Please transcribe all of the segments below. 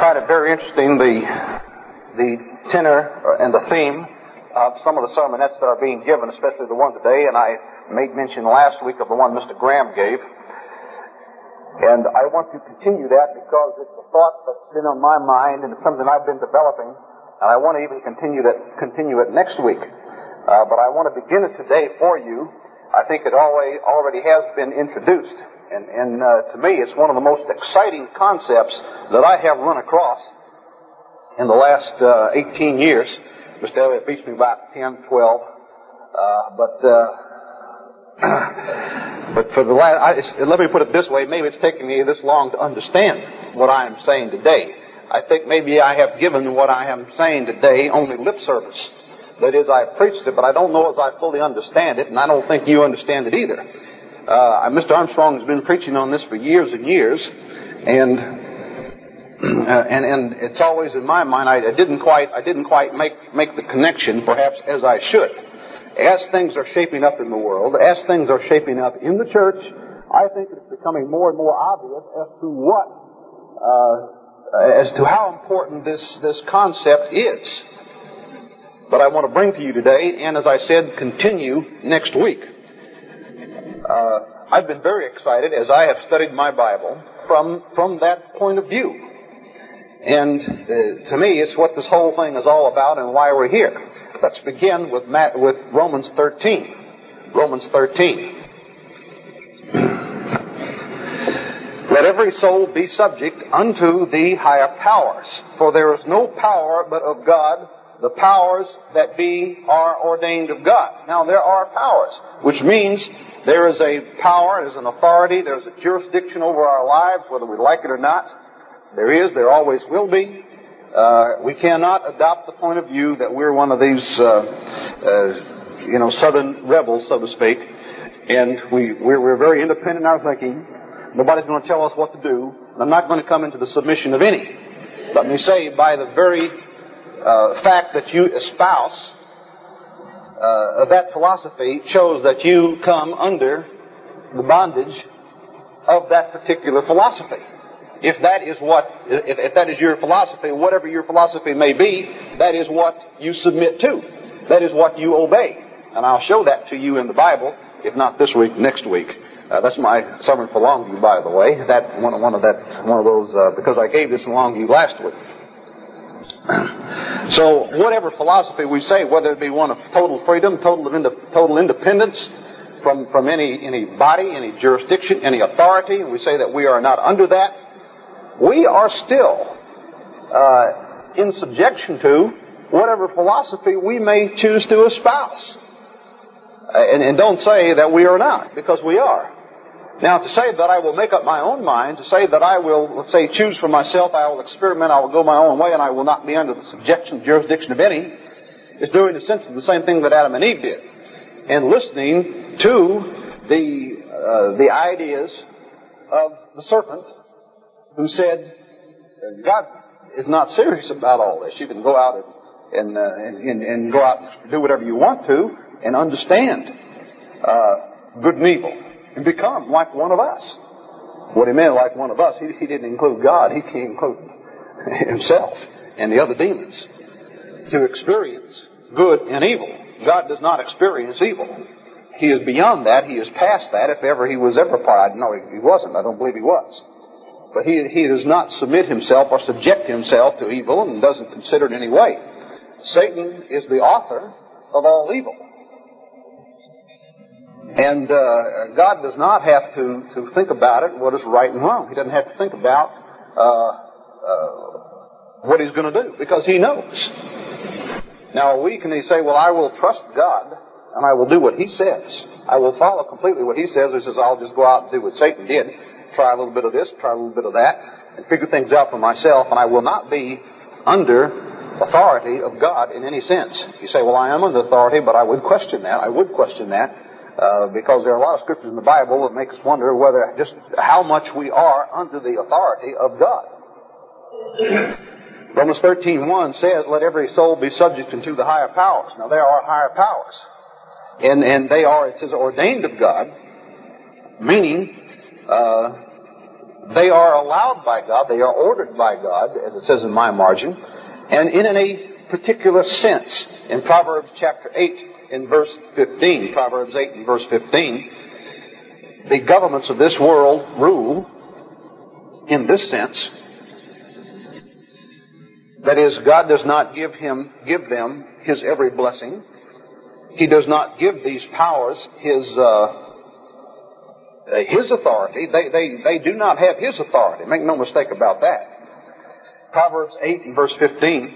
find it very interesting, the tenor and the theme of some of the sermonettes that are being given, especially the one today, and I made mention last week of the one Mr. Graham gave. And I want to continue that because it's a thought that's been on my mind and it's something I've been developing, and I want to even continue it next week. But I want to begin it today for you. I think it already has been introduced. And to me, it's one of the most exciting concepts that I have run across in the last 18 years. Mr. Elliott beats me about 10, 12. But for the last, let me put it this way, maybe it's taken me this long to understand what I am saying today. I think maybe I have given what I am saying today only lip service. That is, I've preached it, but I don't know as I fully understand it, and I don't think you understand it either. Mr. Armstrong has been preaching on this for years and years, and it's always in my mind, I didn't quite make the connection, perhaps, as I should. As things are shaping up in the world, as things are shaping up in the church, I think it's becoming more and more obvious as to how important this concept is. But I want to bring to you today, and as I said, continue next week. I've been very excited as I have studied my Bible from that point of view. And to me, it's what this whole thing is all about and why we're here. Let's begin with Romans 13. Romans 13. Let every soul be subject unto the higher powers, for there is no power but of God. The powers that be are ordained of God. Now, there are powers, which means there is a power, there's an authority, there's a jurisdiction over our lives, whether we like it or not. There always will be. We cannot adopt the point of view that we're one of these, southern rebels, so to speak, and we're very independent in our thinking. Nobody's going to tell us what to do. I'm not going to come into the submission of any. Let me say, by the very fact that you espouse that philosophy shows that you come under the bondage of that particular philosophy. If that is your philosophy, whatever your philosophy may be, that is what you submit to. That is what you obey. And I'll show that to you in the Bible, if not this week, next week. That's my sermon for Longview, by the way. One of those because I gave this in Longview last week. So whatever philosophy we say, whether it be one of total freedom, total independence from any body, any jurisdiction, any authority, and we say that we are not under that, we are still in subjection to whatever philosophy we may choose to espouse. And don't say that we are not, because we are. Now, to say that I will make up my own mind, to say that I will, let's say, choose for myself, I will experiment, I will go my own way, and I will not be under the subjection, jurisdiction of any, is doing essentially the same thing that Adam and Eve did. And listening to the ideas of the serpent, who said, God is not serious about all this. You can go out and go out and do whatever you want to and understand good and evil and become like one of us. What he meant like one of us, he didn't include God. He included himself and the other demons to experience good and evil. God does not experience evil. He is beyond that. He is past that. If ever he was ever part, no, he wasn't. I don't believe he was. But he does not submit himself or subject himself to evil and doesn't consider it in any way. Satan is the author of all evil. And God does not have to think about it, what is right and wrong. He doesn't have to think about what he's going to do, because he knows. Now, we can say, well, I will trust God, and I will do what he says. I will follow completely what he says. He says, I'll just go out and do what Satan did. Try a little bit of this, try a little bit of that, and figure things out for myself, and I will not be under authority of God in any sense. You say, well, I am under authority, but I would question that. Because there are a lot of scriptures in the Bible that make us wonder whether just how much we are under the authority of God. Romans 13:1 says, let every soul be subject unto the higher powers. Now, there are higher powers. And they are, it says, ordained of God, meaning they they are allowed by God, they are ordered by God, as it says in my margin, and in a particular sense. In Proverbs chapter 8 in verse 15, Proverbs 8 and verse 15, the governments of this world rule in this sense. That is, God does not give them His every blessing. He does not give these powers His authority. They do not have His authority. Make no mistake about that. Proverbs 8 and verse 15.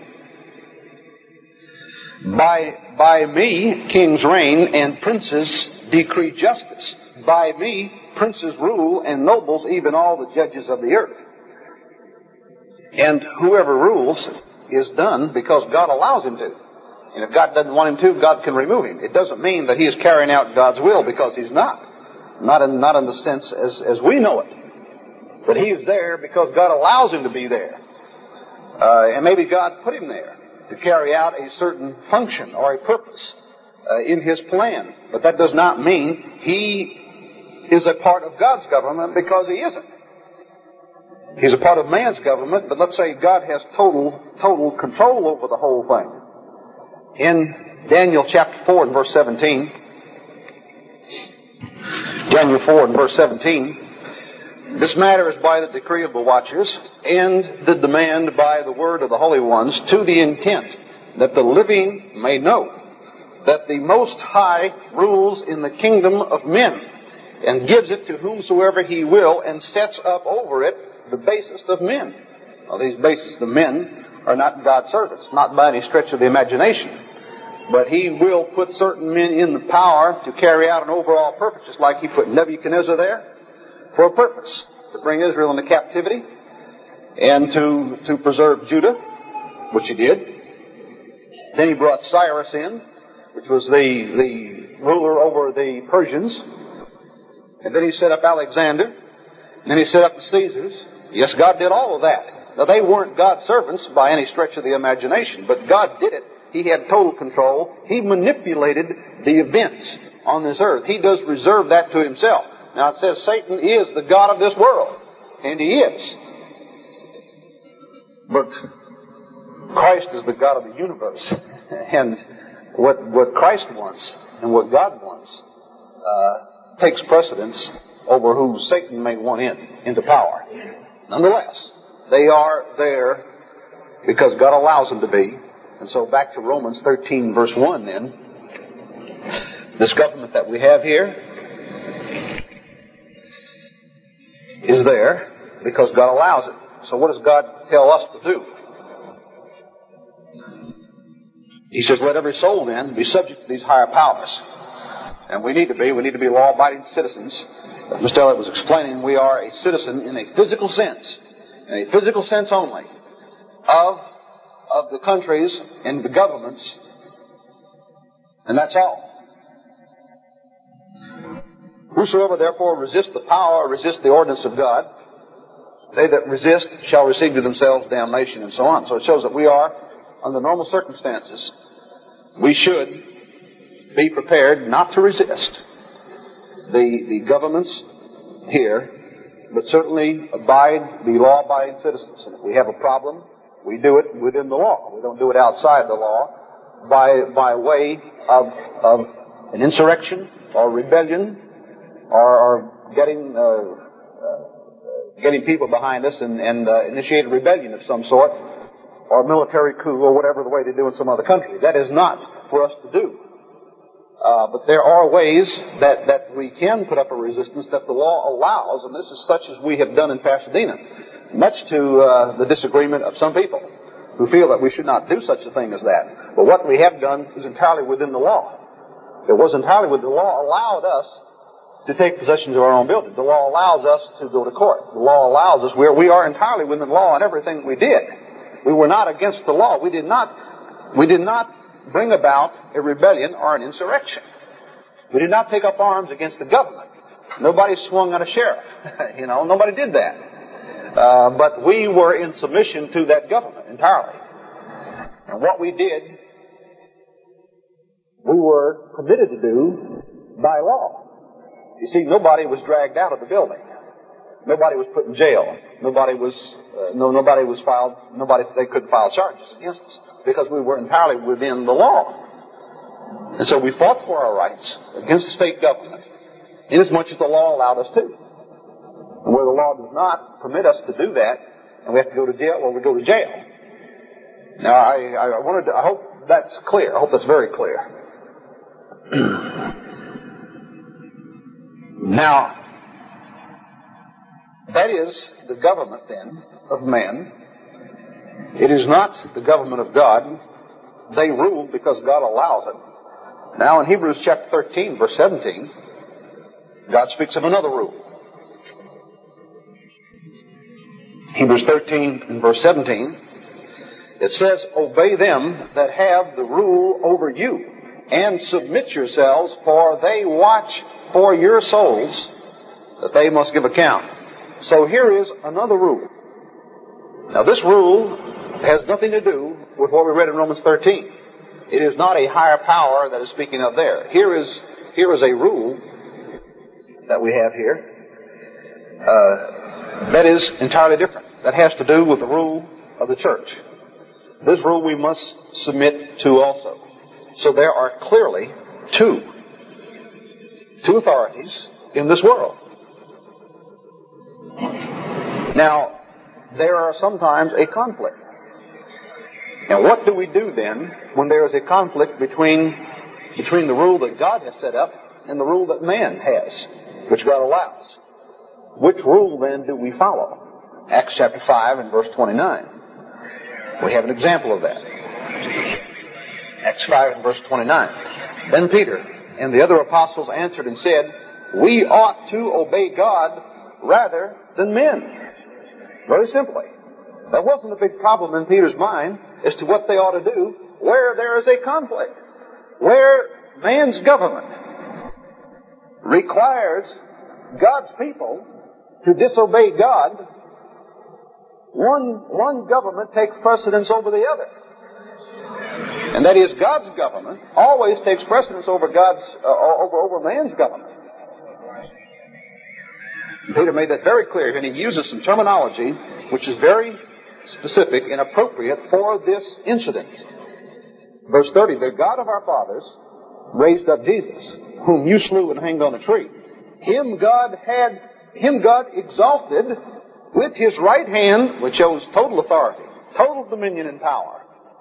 By me kings reign and princes decree justice. By me princes rule and nobles, even all the judges of the earth. And whoever rules is done because God allows him to. And if God doesn't want him to, God can remove him. It doesn't mean that he is carrying out God's will, because he's not. Not in the sense as we know it. But he is there because God allows him to be there. And maybe God put him there to carry out a certain function or a purpose in his plan. But that does not mean he is a part of God's government, because he isn't. He's a part of man's government, but let's say God has total control over the whole thing. In Daniel chapter 4 and verse 17, Daniel 4 and verse 17, this matter is by the decree of the watchers and the demand by the word of the holy ones, to the intent that the living may know that the Most High rules in the kingdom of men and gives it to whomsoever he will, and sets up over it the basest of men. Now, these basest of men are not God's servants, not by any stretch of the imagination. But he will put certain men in the power to carry out an overall purpose, just like he put Nebuchadnezzar there for a purpose, to bring Israel into captivity and to preserve Judah, which he did. Then he brought Cyrus in, which was the ruler over the Persians. And then he set up Alexander. And then he set up the Caesars. Yes, God did all of that. Now, they weren't God's servants by any stretch of the imagination, but God did it. He had total control. He manipulated the events on this earth. He does reserve that to himself. Now, it says Satan is the god of this world. And he is. But Christ is the God of the universe. And what Christ wants and what God wants takes precedence over who Satan may want into power. Nonetheless, they are there because God allows them to be. And so back to Romans 13 verse 1 then. This government that we have here is there because God allows it. So what does God tell us to do? He says, let every soul then be subject to these higher powers. And we need to be law-abiding citizens. As Mr. Elliott was explaining, we are a citizen in a physical sense only, of the countries and the governments, and that's all. Whosoever therefore resist the power, resist the ordinance of God, they that resist shall receive to themselves damnation, and so on. So it shows that we are, under normal circumstances, we should be prepared not to resist the governments here, but certainly be law-abiding citizens. And if we have a problem, we do it within the law. We don't do it outside the law by way of an insurrection or rebellion or getting people behind us and initiate a rebellion of some sort, or a military coup, or whatever the way they do in some other country. That is not for us to do. But there are ways that we can put up a resistance that the law allows, and this is such as we have done in Pasadena, much to the disagreement of some people who feel that we should not do such a thing as that. But what we have done is entirely within the law. It was entirely within the law allowed us to take possession of our own building. The law allows us to go to court. The law allows us, we are entirely within the law in everything we did. We were not against the law. We did not bring about a rebellion or an insurrection. We did not take up arms against the government. Nobody swung at a sheriff. Nobody did that. But we were in submission to that government entirely. And what we did, we were permitted to do by law. You see, nobody was dragged out of the building. Nobody was put in jail. Nobody they couldn't file charges against us because we were entirely within the law. And so we fought for our rights against the state government, inasmuch as the law allowed us to. And where the law does not permit us to do that, and we have to go to jail, well, we go to jail. Now, I hope that's clear. I hope that's very clear. Now, that is the government, then, of man. It is not the government of God. They rule because God allows it. Now, in Hebrews chapter 13, verse 17, God speaks of another rule. Hebrews 13 and verse 17, it says, "Obey them that have the rule over you, and submit yourselves, for they watch for your souls, that they must give account." So here is another rule. Now, this rule has nothing to do with what we read in Romans 13. It is not a higher power that is speaking of there. Here is a rule that we have here that is entirely different. That has to do with the rule of the church. This rule we must submit to also. So there are clearly two authorities in this world. Now, there are sometimes a conflict. Now, what do we do then when there is a conflict between the rule that God has set up and the rule that man has, which God allows? Which rule then do we follow? Acts chapter 5 and verse 29. We have an example of that. Acts 5 and verse 29. "Then Peter and the other apostles answered and said, 'We ought to obey God rather than men.'" Very simply. There wasn't a big problem in Peter's mind as to what they ought to do where there is a conflict. Where man's government requires God's people to disobey God, one government takes precedence over the other. And that is, God's government always takes precedence over over man's government. Peter made that very clear, and he uses some terminology which is very specific and appropriate for this incident. Verse 30, "The God of our fathers raised up Jesus, whom you slew and hanged on a tree. Him God exalted with his right hand," which shows total authority, total dominion and power,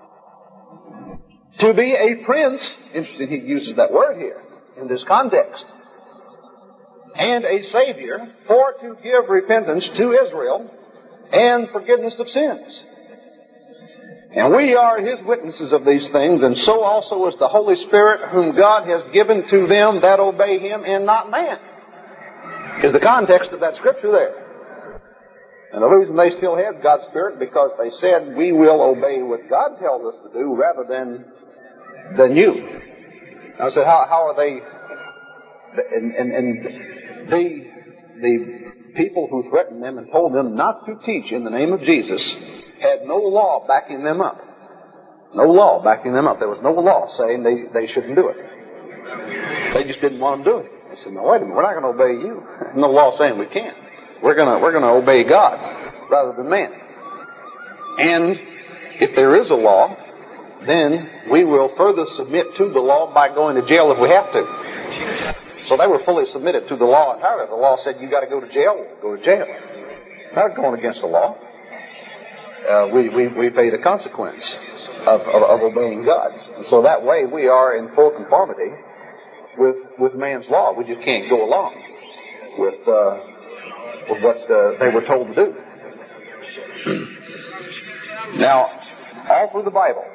"to be a prince," interesting he uses that word here in this context, "and a Savior, for to give repentance to Israel and forgiveness of sins. And we are his witnesses of these things, and so also is the Holy Spirit, whom God has given to them that obey him, and not man." Is the context of that scripture there. And the reason they still had God's Spirit, because they said, "We will obey what God tells us to do rather than you." I said, how are they? And the people who threatened them and told them not to teach in the name of Jesus had no law backing them up. No law backing them up. There was no law saying they shouldn't do it. They just didn't want them doing it. They said, "No, wait a minute, we're not going to obey you." No law saying we can't. We're going to obey God rather than man. And if there is a law, then we will further submit to the law by going to jail if we have to. So they were fully submitted to the law entirely. The law said, "You got to go to jail," we'll go to jail. Not going against the law. We pay the consequence of obeying God. And so that way we are in full conformity with man's law. We just can't go along with what they were told to do. Now, all through the Bible,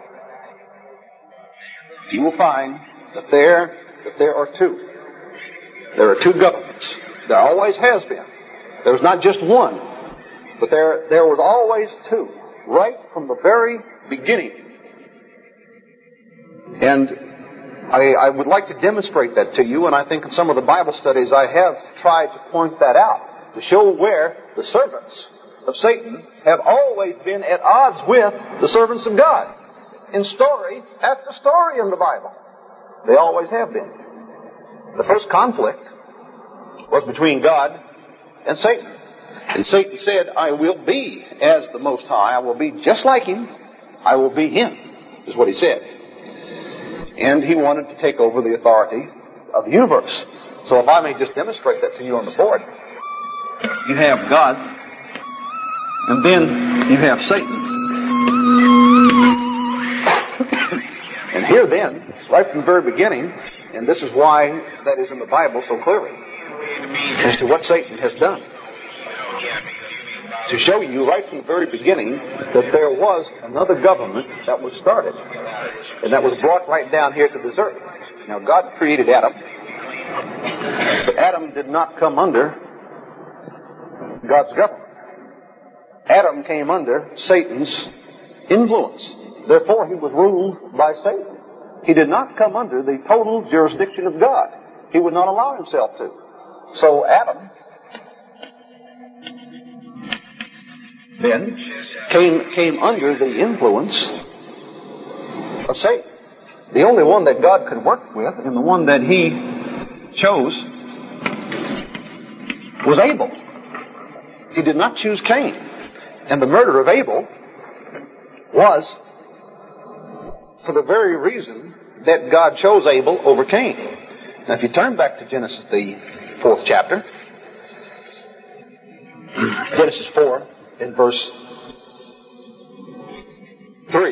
you will find that there are two. There are two governments. There always has been. There's not just one, but there was always two, right from the very beginning. And I would like to demonstrate that to you, and I think in some of the Bible studies I have tried to point that out, to show where the servants of Satan have always been at odds with the servants of God. In story after story in the Bible. They always have been. The first conflict was between God and Satan. And Satan said, I will be as the Most High. I will be just like Him. I will be Him, is what he said. And he wanted to take over the authority of the universe. So if I may just demonstrate that to you on the board. You have God, and then you have Satan. And here then, right from the very beginning, and this is why that is in the Bible so clearly, as to what Satan has done. To show you right from the very beginning that there was another government that was started, and that was brought right down here to this earth. Now God created Adam, but Adam did not come under God's government. Adam came under Satan's influence. Therefore, he was ruled by Satan. He did not come under the total jurisdiction of God. He would not allow himself to. So Adam then came under the influence of Satan. The only one that God could work with, and the one that He chose, was Abel. He did not choose Cain. And the murder of Abel was for the very reason that God chose Abel over Cain. Now if you turn back to Genesis, the 4th chapter, Genesis 4, in verse 3.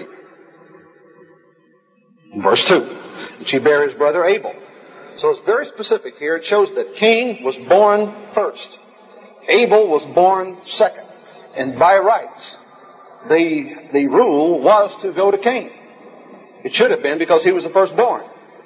Verse 2. And she bare his brother Abel. So it's very specific here. It shows that Cain was born first. Abel was born second. And by rights, the rule was to go to Cain. It should have been because he was the firstborn.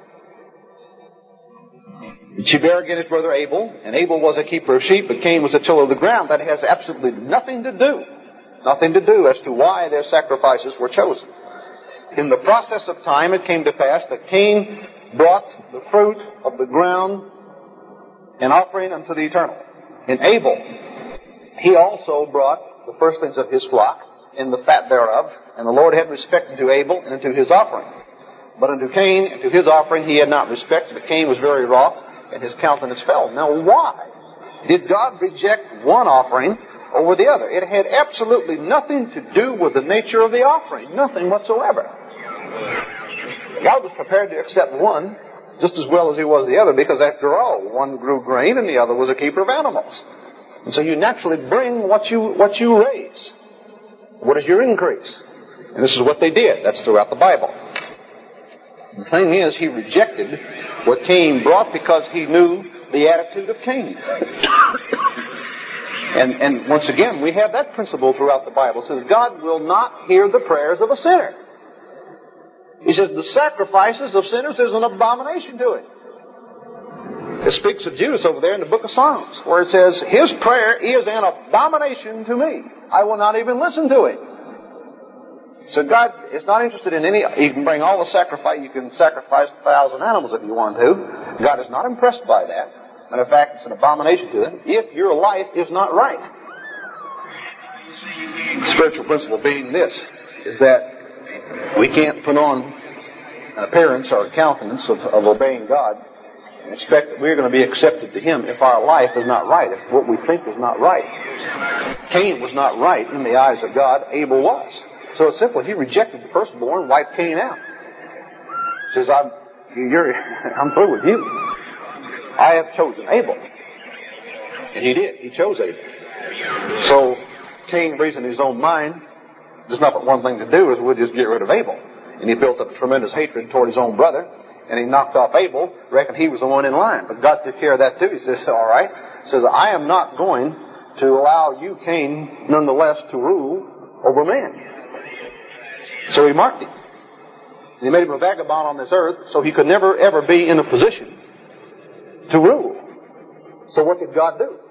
And she bare again his brother Abel, and Abel was a keeper of sheep, but Cain was a tiller of the ground. That has absolutely nothing to do as to why their sacrifices were chosen. In the process of time, it came to pass that Cain brought the fruit of the ground an offering unto the Eternal. In Abel, he also brought the firstlings of his flock and the fat thereof, and the Lord had respect unto Abel and unto his offering. But unto Cain and to his offering he had not respect, but Cain was very wroth, and his countenance fell. Now why did God reject one offering over the other? It had absolutely nothing to do with the nature of the offering. Nothing whatsoever. God was prepared to accept one just as well as He was the other, because after all, one grew grain and the other was a keeper of animals. And so you naturally bring what you raise. What is your increase? And this is what they did. That's throughout the Bible. The thing is, He rejected what Cain brought because He knew the attitude of Cain. And once again, we have that principle throughout the Bible. It says God will not hear the prayers of a sinner. He says the sacrifices of sinners is an abomination to Him. It speaks of Judas over there in the book of Psalms, where it says, his prayer is an abomination to me. I will not even listen to it. So God is not interested in any. You can bring all the sacrifice. You can sacrifice 1,000 animals if you want to. God is not impressed by that. Matter of fact, it's an abomination to Him if your life is not right. The spiritual principle being this, is that we can't put on an appearance or a countenance of obeying God and expect that we're going to be accepted to Him if our life is not right, if what we think is not right. Cain was not right in the eyes of God. Abel was. So it's simple. He rejected the firstborn, wiped Cain out. He says, I'm through with you. I have chosen Abel. And he did. He chose Abel. So Cain reasoned in his own mind, there's not but one thing to do, is we'll just get rid of Abel. And he built up a tremendous hatred toward his own brother, and he knocked off Abel, reckoned he was the one in line. But God took care of that too. He says, all right. He says, I am not going to allow you, Cain, nonetheless, to rule over man. So He marked him. And He made him a vagabond on this earth, so he could never, ever be in a position to rule. So what did God do?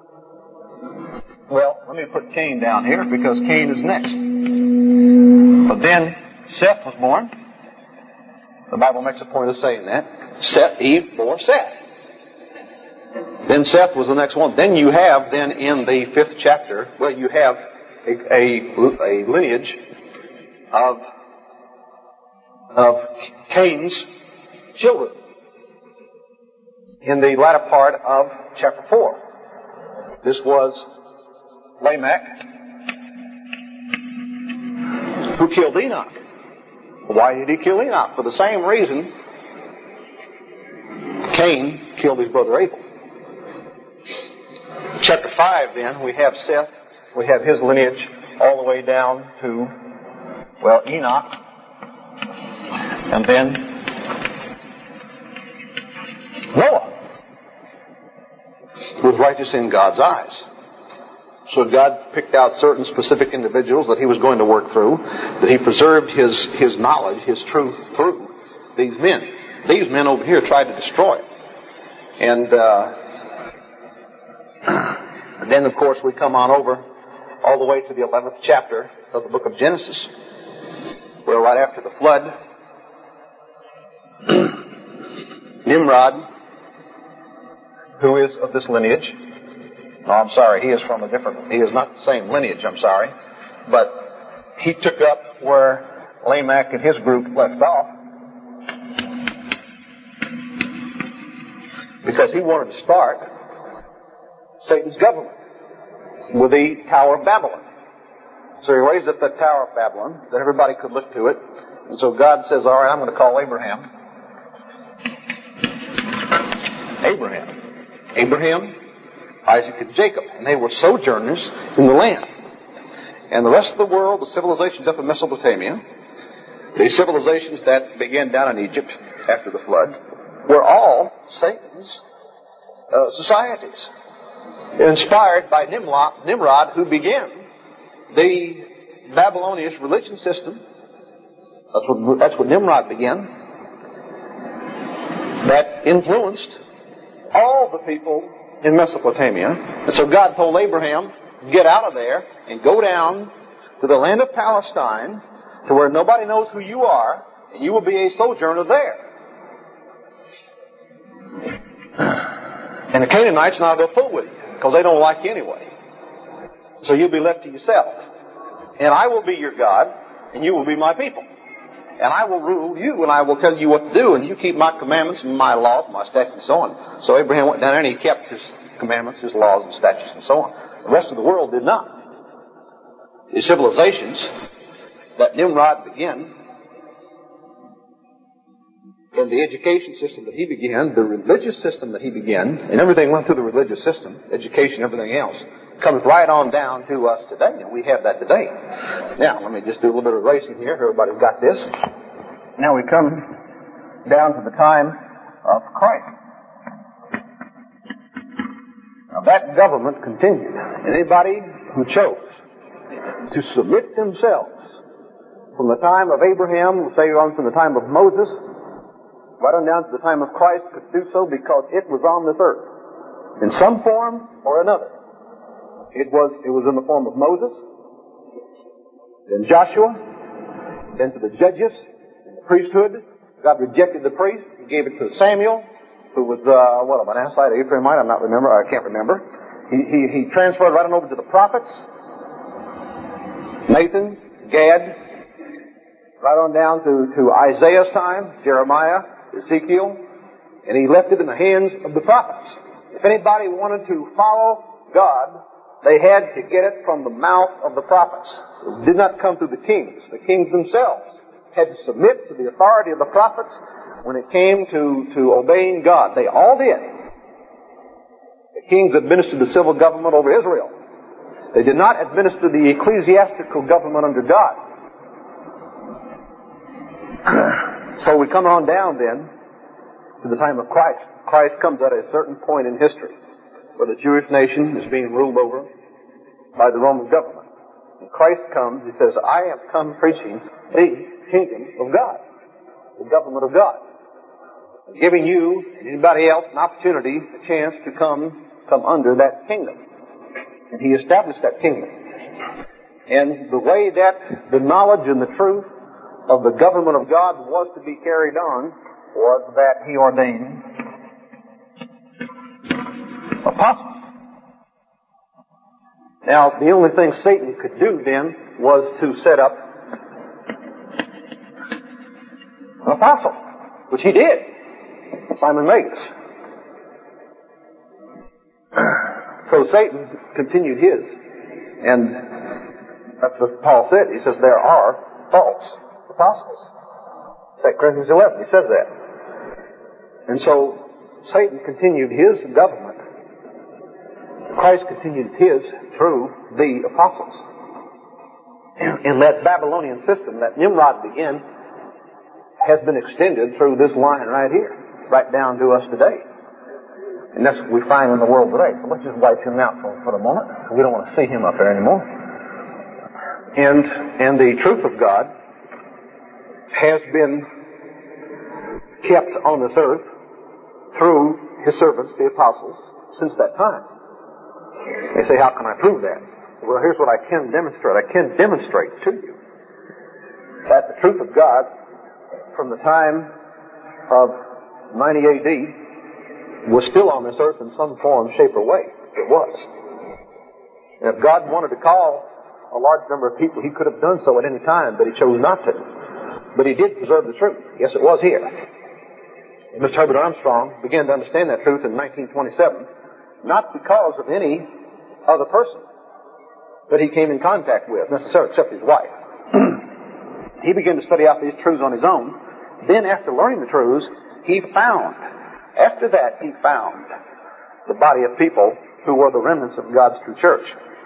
Well, let me put Cain down here, because Cain is next. But then Seth was born. The Bible makes a point of saying that. Eve bore Seth. Then Seth was the next one. Then you have, in the 5th chapter, you have a lineage of Cain's children. In the latter part of chapter 4. This was Lamech, who killed Enoch. Why did he kill Enoch? For the same reason Cain killed his brother Abel. Chapter 5 then, we have Seth, we have his lineage all the way down to, well, Enoch, and then Noah was righteous in God's eyes. So God picked out certain specific individuals that he was going to work through, that he preserved his knowledge, his truth through these men. These men over here tried to destroy it. And then, of course, we come on over all the way to the 11th chapter of the book of Genesis, where right after the flood, Nimrod, who is of this lineage, no, I'm sorry, he is not the same lineage, I'm sorry, but he took up where Lamech and his group left off, because he wanted to start Satan's government with the Tower of Babylon. So he raised up the Tower of Babylon, that everybody could look to it. And so God says, all right, I'm going to call Abraham, Isaac, and Jacob. And they were sojourners in the land. And the rest of the world, the civilizations up in Mesopotamia, the civilizations that began down in Egypt after the flood, were all Satan's societies, inspired by Nimrod, who began the Babylonian religion system. That's what Nimrod began. That influenced all the people in Mesopotamia. And so God told Abraham, get out of there and go down to the land of Palestine, to where nobody knows who you are, and you will be a sojourner there. And the Canaanites not go fool with you, because they don't like you anyway. So you'll be left to yourself. And I will be your God, and you will be my people. And I will rule you, and I will tell you what to do, and you keep my commandments and my laws, my statutes, and so on. So Abraham went down there, and he kept his commandments, his laws, and statutes, and so on. The rest of the world did not. The civilizations that Nimrod began, and the education system that he began, the religious system that he began, and everything went through the religious system, education, everything else, comes right on down to us today, and we have that today. Now, let me just do a little bit of racing here. Everybody's got this. Now we come down to the time of Christ. Now that government continued. Anybody who chose to submit themselves from the time of Abraham, say on from the time of Moses, right on down to the time of Christ, could do so because it was on this earth in some form or another. It was in the form of Moses, then Joshua, then to the judges, and the priesthood. God rejected the priest. He gave it to Samuel, who was, a Manassite, Ephraimite, I can't remember. He transferred right on over to the prophets, Nathan, Gad, right on down to Isaiah's time, Jeremiah, Ezekiel, and he left it in the hands of the prophets. If anybody wanted to follow God, they had to get it from the mouth of the prophets. It did not come through the kings. The kings themselves had to submit to the authority of the prophets when it came to obeying God. They all did. The kings administered the civil government over Israel. They did not administer the ecclesiastical government under God. So we come on down then to the time of Christ. Christ comes at a certain point in history where the Jewish nation is being ruled over by the Roman government. And Christ comes, he says, I have come preaching the kingdom of God, the government of God, and giving you and anybody else an opportunity, a chance to come under that kingdom. And he established that kingdom. And the way that the knowledge and the truth of the government of God was to be carried on was that he ordained apostles. Now, the only thing Satan could do then was to set up an apostle, which he did, Simon Magus. So Satan continued his. And that's what Paul said. He says there are false apostles. 2 Corinthians 11, he says that. And so Satan continued his government. Christ continued his through the apostles. And that Babylonian system that Nimrod began has been extended through this line right here, right down to us today. And that's what we find in the world today. So let's just wipe him out for a moment. We don't want to see him up there anymore. And the truth of God has been kept on this earth through his servants, the apostles, since that time. They say, how can I prove that? Well, here's what I can demonstrate. I can demonstrate to you that the truth of God from the time of 90 A.D. was still on this earth in some form, shape, or way. It was. And if God wanted to call a large number of people, he could have done so at any time, but he chose not to. But he did preserve the truth. Yes, it was here. Mr. Herbert Armstrong began to understand that truth in 1927, not because of any other person that he came in contact with, necessarily, except his wife. He began to study out these truths on his own. Then, after learning the truths, after that, he found the body of people who were the remnants of God's true church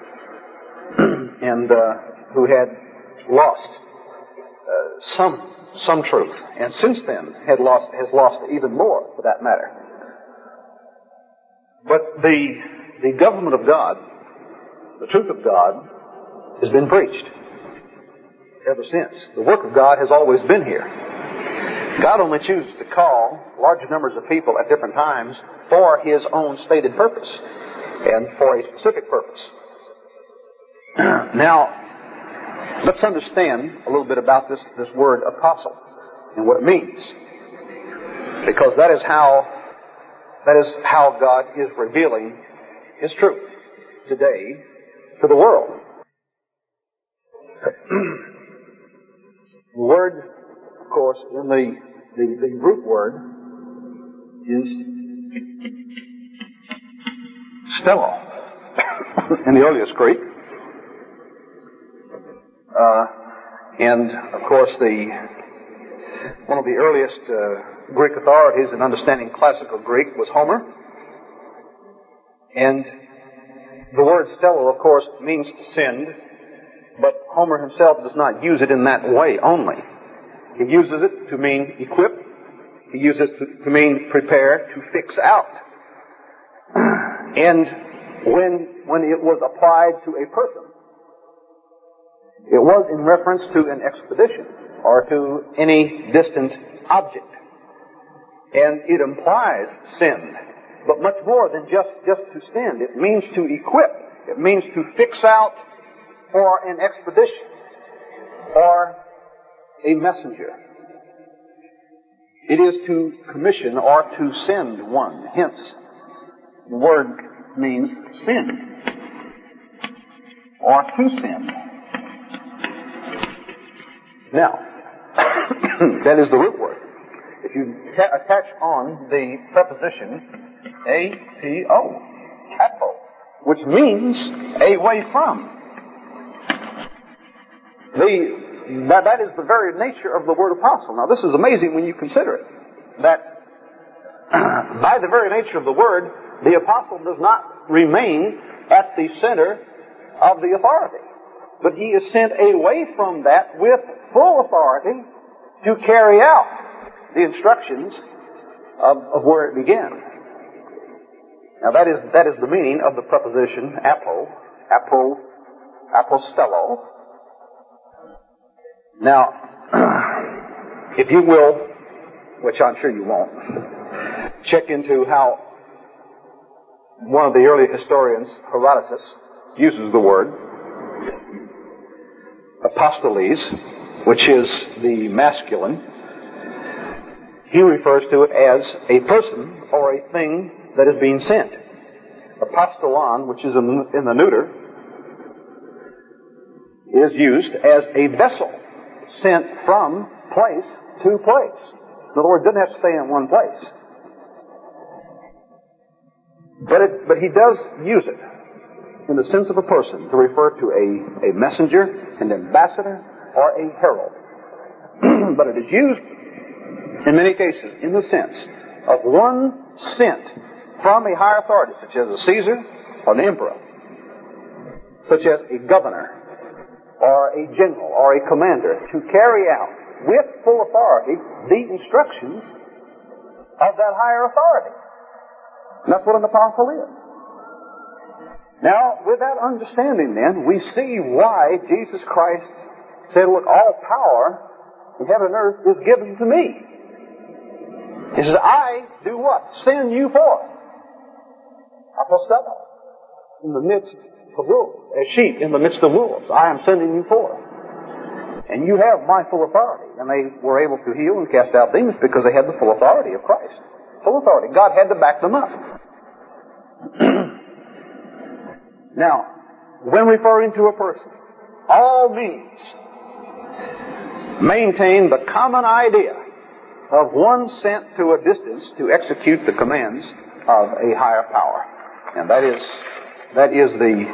and who had lost some truth, and since then has lost even more, for that matter. But the government of God, the truth of God, has been preached ever since. The work of God has always been here. God only chooses to call large numbers of people at different times for his own stated purpose and for a specific purpose. Now, let's understand a little bit about this word apostle and what it means. Because that is how God is revealing his truth today to the world. The word, of course, in the root word is stello in the earliest Greek. And, of course, one of the earliest Greek authorities in understanding classical Greek was Homer. And the word stello, of course, means to send, but Homer himself does not use it in that way only. He uses it to mean equip. He uses it to mean prepare, to fix out. And when it was applied to a person, it was in reference to an expedition or to any distant object. And it implies send, but much more than just to send. It means to equip. It means to fix out for an expedition or a messenger. It is to commission or to send one. Hence, the word means send or to send. Now, that is the root word. If you attach on the preposition apo, apo, which means a way from, that is the very nature of the word apostle. Now, this is amazing when you consider it, that by the very nature of the word, the apostle does not remain at the center of the authority, but he is sent away from that with full authority to carry out the instructions of where it began. Now, that is the meaning of the preposition apostello. Now, if you will, which I'm sure you won't, check into how one of the early historians, Herodotus, uses the word apostoles, which is the masculine. He refers to it as a person or a thing that is being sent. Apostolon, which is in the neuter, is used as a vessel sent from place to place. In other words, it doesn't have to stay in one place. But he does use it. in the sense of a person to refer to a messenger, an ambassador, or a herald. But it is used in many cases in the sense of one sent from a higher authority, such as a Caesar or an emperor, such as a governor or a general or a commander, to carry out with full authority the instructions of that higher authority. And that's what an apostle is. Now, with that understanding then, we see why Jesus Christ said, look, all power in heaven and earth is given to me. He says, I do what? Send you forth. Apostello. In the midst of wolves. As sheep in the midst of wolves. I am sending you forth. And you have my full authority. And they were able to heal and cast out demons because they had the full authority of Christ. Full authority. God had to back them up. Now, when referring to a person, all means maintain the common idea of one sent to a distance to execute the commands of a higher power. And that is the,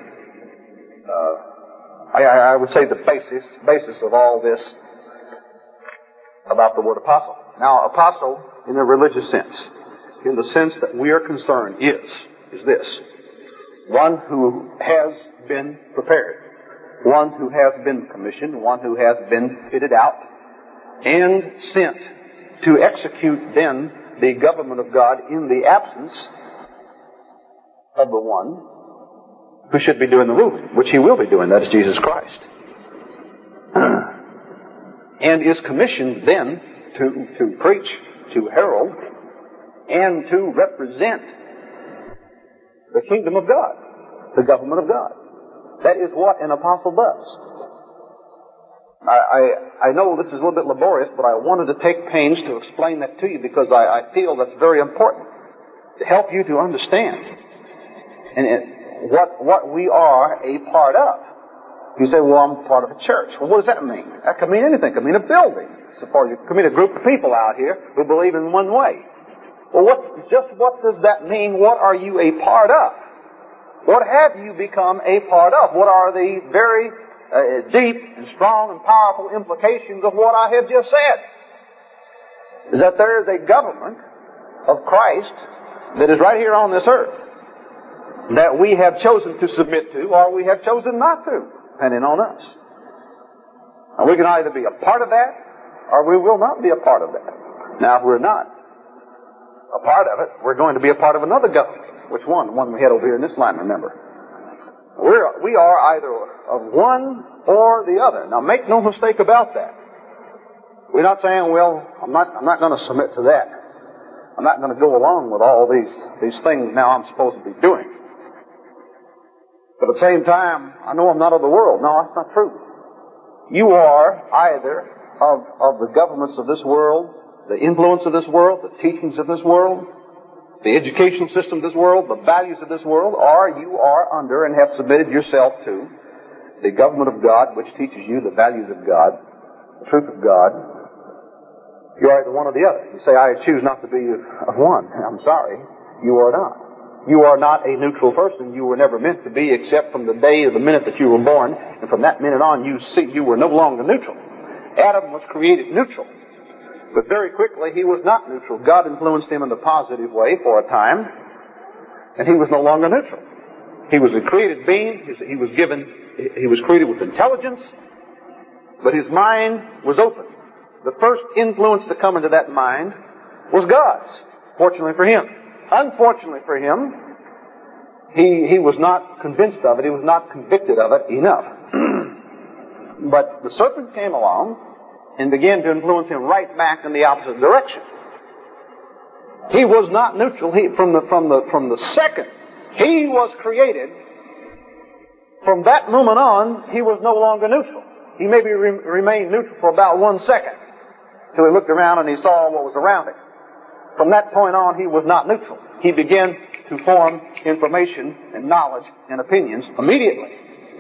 I would say the basis of all this about the word apostle. Now, apostle in a religious sense, in the sense that we are concerned is this. One who has been prepared. One who has been commissioned. One who has been fitted out and sent to execute then the government of God in the absence of the one who should be doing the ruling, which he will be doing, that is Jesus Christ. And is commissioned then to preach, to herald, and to represent the kingdom of God, the government of God. That is what an apostle does. I know this is a little bit laborious, but I wanted to take pains to explain that to you because I feel that's very important to help you to understand and what we are a part of. You say, well, I'm part of a church. Well, what does that mean? That could mean anything. It could mean a building. So far, you could mean a group of people out here who believe in one way. Well, what does that mean? What are you a part of? What have you become a part of? What are the very deep and strong and powerful implications of what I have just said? Is that there is a government of Christ that is right here on this earth that we have chosen to submit to or we have chosen not to, depending on us. And we can either be a part of that or we will not be a part of that. Now, if we're not a part of it, we're going to be a part of another government. Which one? The one we had over here in this line, remember. We are either of one or the other. Now, make no mistake about that. We're not saying, well, I'm not going to submit to that. I'm not going to go along with all these things now I'm supposed to be doing. But at the same time, I know I'm not of the world. No, that's not true. You are either of the governments of this world, the influence of this world, the teachings of this world, the educational system of this world, the values of this world, or you are under and have submitted yourself to the government of God, which teaches you the values of God, the truth of God. You are either one or the other. You say, I choose not to be of one. I'm sorry. You are not. You are not a neutral person. You were never meant to be except from the day or the minute that you were born. And from that minute on, you were no longer neutral. Adam was created neutral. But very quickly, he was not neutral. God influenced him in the positive way for a time, and he was no longer neutral. He was a created being. He was created with intelligence, but his mind was open. The first influence to come into that mind was God's, fortunately for him. Unfortunately for him, he was not convinced of it. He was not convicted of it enough. But the serpent came along and began to influence him right back in the opposite direction. He was not neutral. From the second he was created, from that moment on, he was no longer neutral. He maybe remained neutral for about 1 second, till he looked around and he saw what was around him. From that point on, he was not neutral. He began to form information and knowledge and opinions immediately.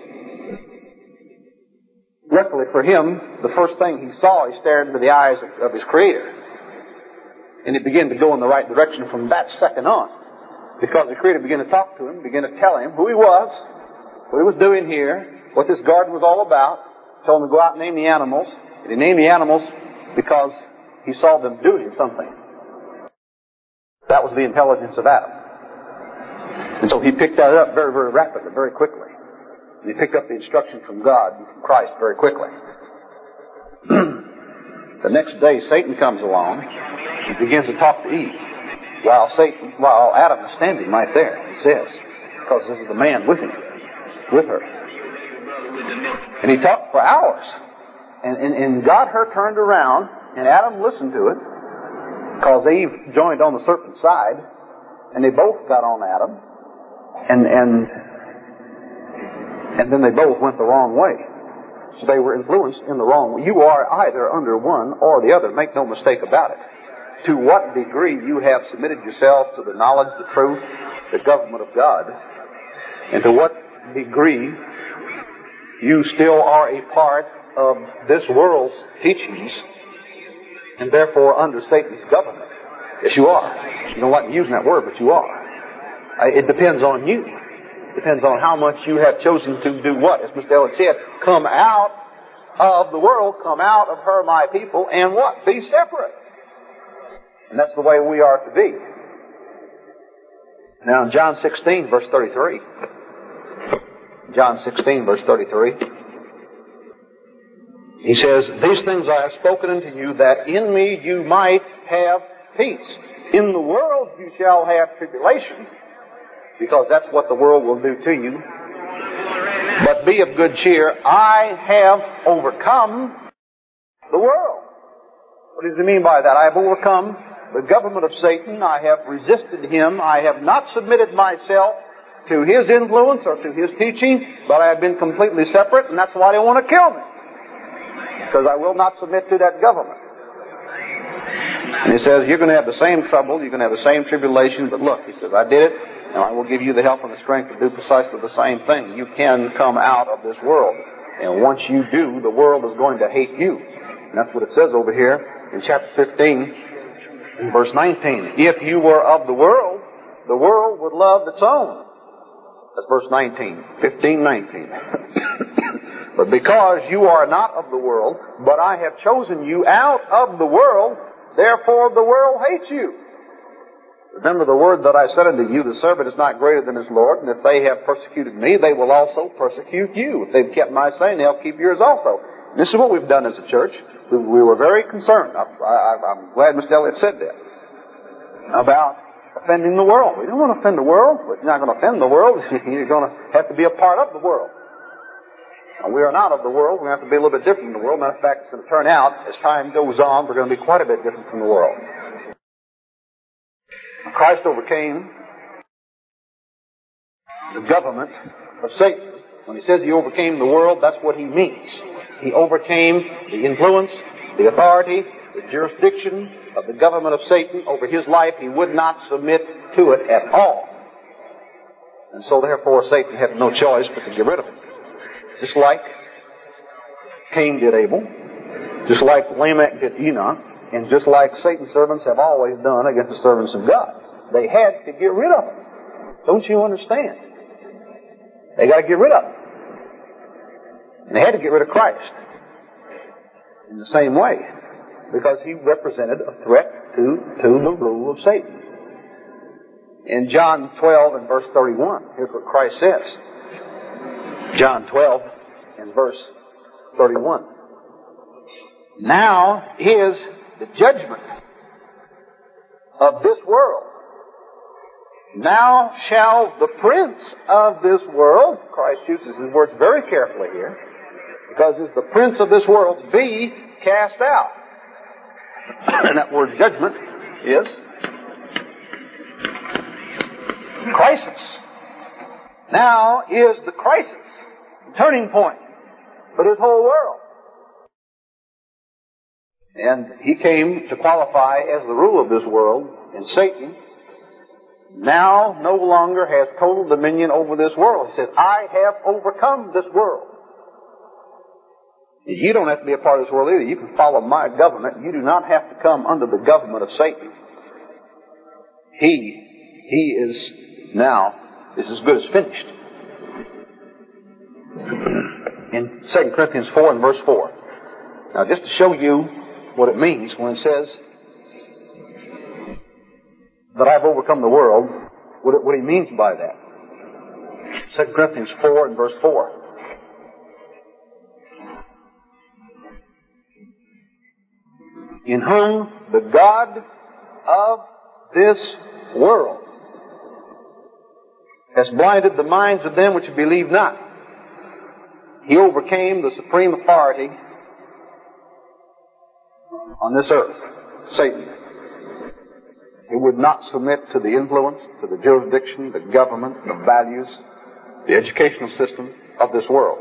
Luckily for him, the first thing he saw, he stared into the eyes of his Creator. And it began to go in the right direction from that second on. Because the Creator began to talk to him, began to tell him who he was, what he was doing here, what this garden was all about. Told him to go out and name the animals. And he named the animals because he saw them doing something. That was the intelligence of Adam. And so he picked that up very, very rapidly, very quickly. And he picked up the instruction from God and from Christ very quickly. The next day, Satan comes along and begins to talk to Eve. While Adam is standing right there, he says, because this is the man with him, with her. And he talked for hours. And got her turned around, and Adam listened to it, because Eve joined on the serpent's side, and they both got on Adam, and then they both went the wrong way. So they were influenced in the wrong way. You are either under one or the other. Make no mistake about it. To what degree you have submitted yourself to the knowledge, the truth, the government of God, and to what degree you still are a part of this world's teachings, and therefore under Satan's government. Yes, you are. You don't like me using that word, but you are. It depends on you. It depends on how much you have chosen to do what? As Mr. Elliott said, come out of the world, come out of her, my people, and what? Be separate. And that's the way we are to be. Now in John 16, verse 33. John 16, verse 33. He says, these things I have spoken unto you, that in me you might have peace. In the world you shall have tribulation, because that's what the world will do to you. But be of good cheer. I have overcome the world. What does he mean by that? I have overcome the government of Satan. I have resisted him. I have not submitted myself to his influence or to his teaching, but I have been completely separate, and that's why they want to kill me. Because I will not submit to that government. And he says, you're going to have the same trouble, you're going to have the same tribulation, but look, he says, I did it, and I will give you the help and the strength to do precisely the same thing. You can come out of this world. And once you do, the world is going to hate you. And that's what it says over here in chapter 15, in verse 19. If you were of the world would love its own. That's verse 19, 15:19. But because you are not of the world, but I have chosen you out of the world, therefore the world hates you. Remember the word that I said unto you, the servant is not greater than his Lord, and if they have persecuted me, they will also persecute you. If they've kept my saying, they'll keep yours also. And this is what we've done as a church. We were very concerned. I'm glad Mr. Elliott said that. About offending the world. We don't want to offend the world, but you're not going to offend the world. You're going to have to be a part of the world. And we are not of the world. We have to be a little bit different from the world. Matter of fact, it's going to turn out, as time goes on, we're going to be quite a bit different from the world. Christ overcame the government of Satan. When he says he overcame the world, that's what he means. He overcame the influence, the authority, the jurisdiction of the government of Satan over his life. He would not submit to it at all. And so therefore Satan had no choice but to get rid of him. Just like Cain did Abel, just like Lamech did Enoch, and just like Satan's servants have always done against the servants of God. They had to get rid of him. Don't you understand? They got to get rid of him. And they had to get rid of Christ in the same way, because he represented a threat to the rule of Satan. In John 12 and verse 31, here's what Christ says. John 12 and verse 31. Now is the judgment of this world. Now shall the prince of this world, Christ uses his words very carefully here, because it's the prince of this world, be cast out. And that word judgment is crisis. Now is the crisis, the turning point for this whole world. And he came to qualify as the ruler of this world, and Satan now no longer has total dominion over this world. He says, I have overcome this world. You don't have to be a part of this world either. You can follow my government. You do not have to come under the government of Satan. He is now is as good as finished. In 2 Corinthians 4 and verse 4. Now, just to show you what it means when it says that I've overcome the world, what he means by that. 2 Corinthians 4 and verse 4. In whom the God of this world has blinded the minds of them which believe not. He overcame the supreme authority on this earth, Satan. He would not submit to the influence, to the jurisdiction, the government, the values, the educational system of this world.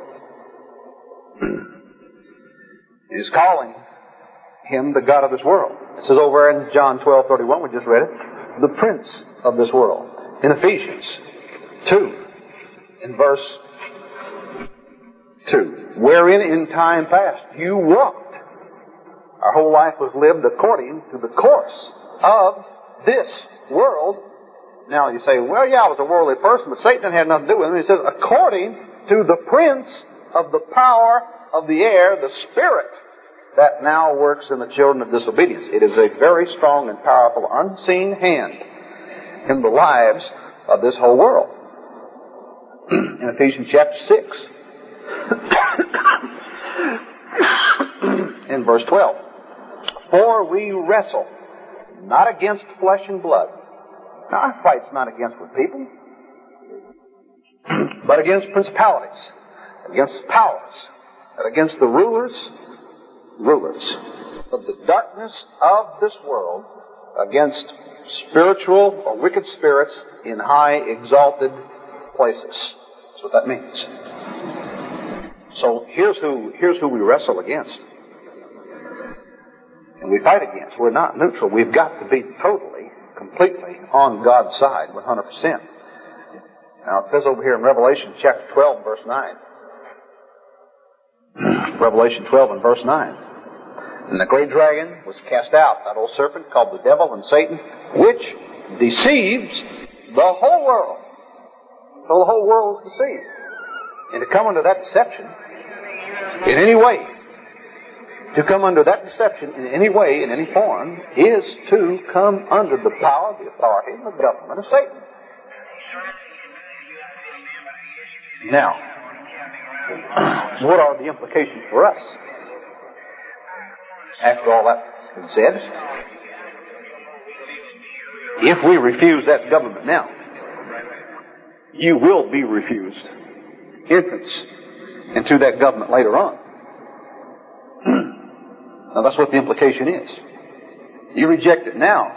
He is calling him the God of this world. It says over in John 12:31, we just read it, the prince of this world. In Ephesians 2, in verse 2, wherein in time past you walked. Our whole life was lived according to the course of this world. Now you say, well, yeah, I was a worldly person, but Satan had nothing to do with it. He says, according to the prince of the power of the air, the spirit that now works in the children of disobedience. It is a very strong and powerful unseen hand in the lives of this whole world. In Ephesians chapter 6, in verse 12, for we wrestle not against flesh and blood. Now, our fight's not against the people, but against principalities, against powers, and against the rulers of the darkness of this world, against spiritual or wicked spirits in high exalted places. That's what that means. So here's who we wrestle against. And we fight against. We're not neutral. We've got to be totally, completely on God's side, 100%. Now it says over here in Revelation chapter 12 verse 9. Revelation 12 and verse 9. And the great dragon was cast out, that old serpent called the devil and Satan, which deceives the whole world. So the whole world is deceived. And to come under that deception in any way, to come under that deception in any way, in any form, is to come under the power, the authority, and the government of Satan. Now, what are the implications for us? After all that's been said, if we refuse that government now, you will be refused entrance into that government later on. Now that's what the implication is. You reject it now.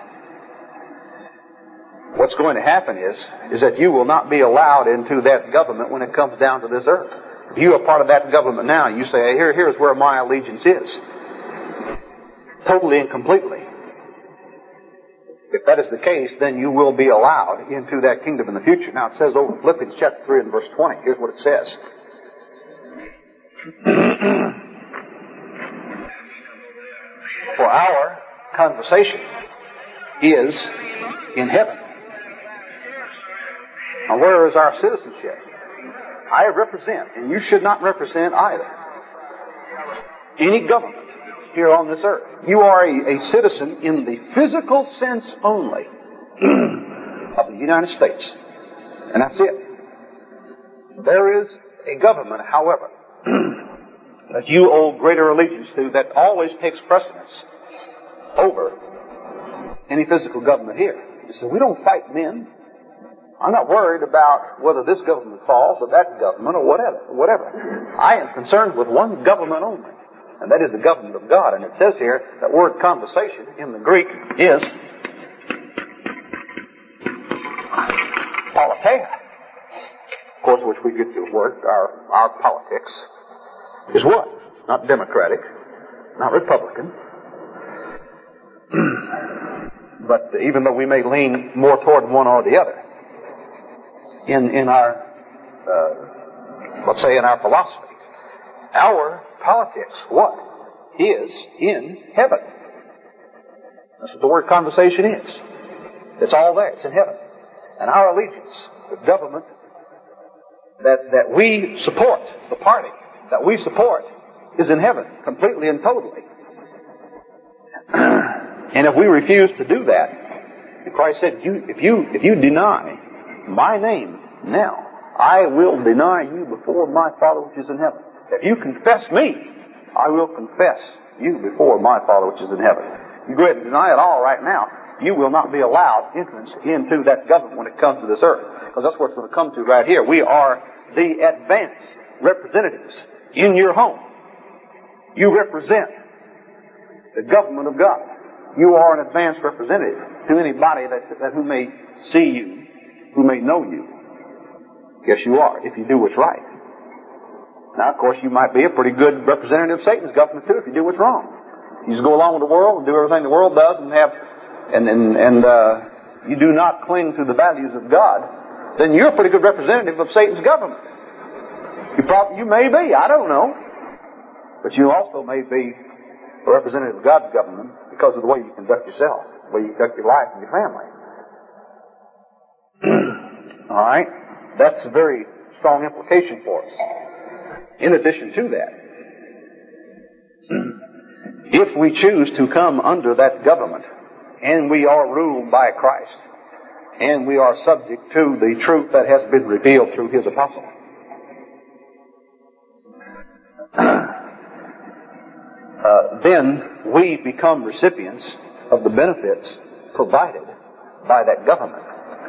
What's going to happen is that you will not be allowed into that government when it comes down to this earth. If you are part of that government now, you say, hey, here's where my allegiance is. Totally and completely. If that is the case, then you will be allowed into that kingdom in the future. Now it says over in Philippians chapter 3 and verse 20. Here's what it says. For our conversation is in heaven. Now where is our citizenship? I represent, and you should not represent either, any government here on this earth. You are a citizen in the physical sense only of the United States. And that's it. There is a government, however, that you owe greater allegiance to that always takes precedence over any physical government here. You say, we don't fight men. I'm not worried about whether this government falls or that government or whatever. I am concerned with one government only. And that is the government of God. And it says here that word conversation in the Greek is politeia. Of course, which we get to work, our politics, is what? Not democratic, not Republican. But even though we may lean more toward one or the other, in our, let's say in our philosophy, our politics, what? Is in heaven. That's what the word conversation is. It's all there. It's in heaven. And our allegiance, the government that we support, the party that we support, is in heaven, completely and totally. And if we refuse to do that, Christ said, if you deny my name now, I will deny you before my Father which is in heaven. If you confess me, I will confess you before my Father which is in heaven. You go ahead and deny it all right now, you will not be allowed entrance into that government when it comes to this earth. Because that's what it's going to come to right here. We are the advanced representatives in your home. You represent the government of God. You are an advanced representative to anybody that who may see you, who may know you. Yes, you are, if you do what's right. Now, of course, you might be a pretty good representative of Satan's government, too, if you do what's wrong. You just go along with the world and do everything the world does and you do not cling to the values of God, then you're a pretty good representative of Satan's government. You may be, I don't know. But you also may be a representative of God's government because of the way you conduct yourself, the way you conduct your life and your family. All right? That's a very strong implication for us. In addition to that, if we choose to come under that government, and we are ruled by Christ, and we are subject to the truth that has been revealed through His apostle, then we become recipients of the benefits provided by that government.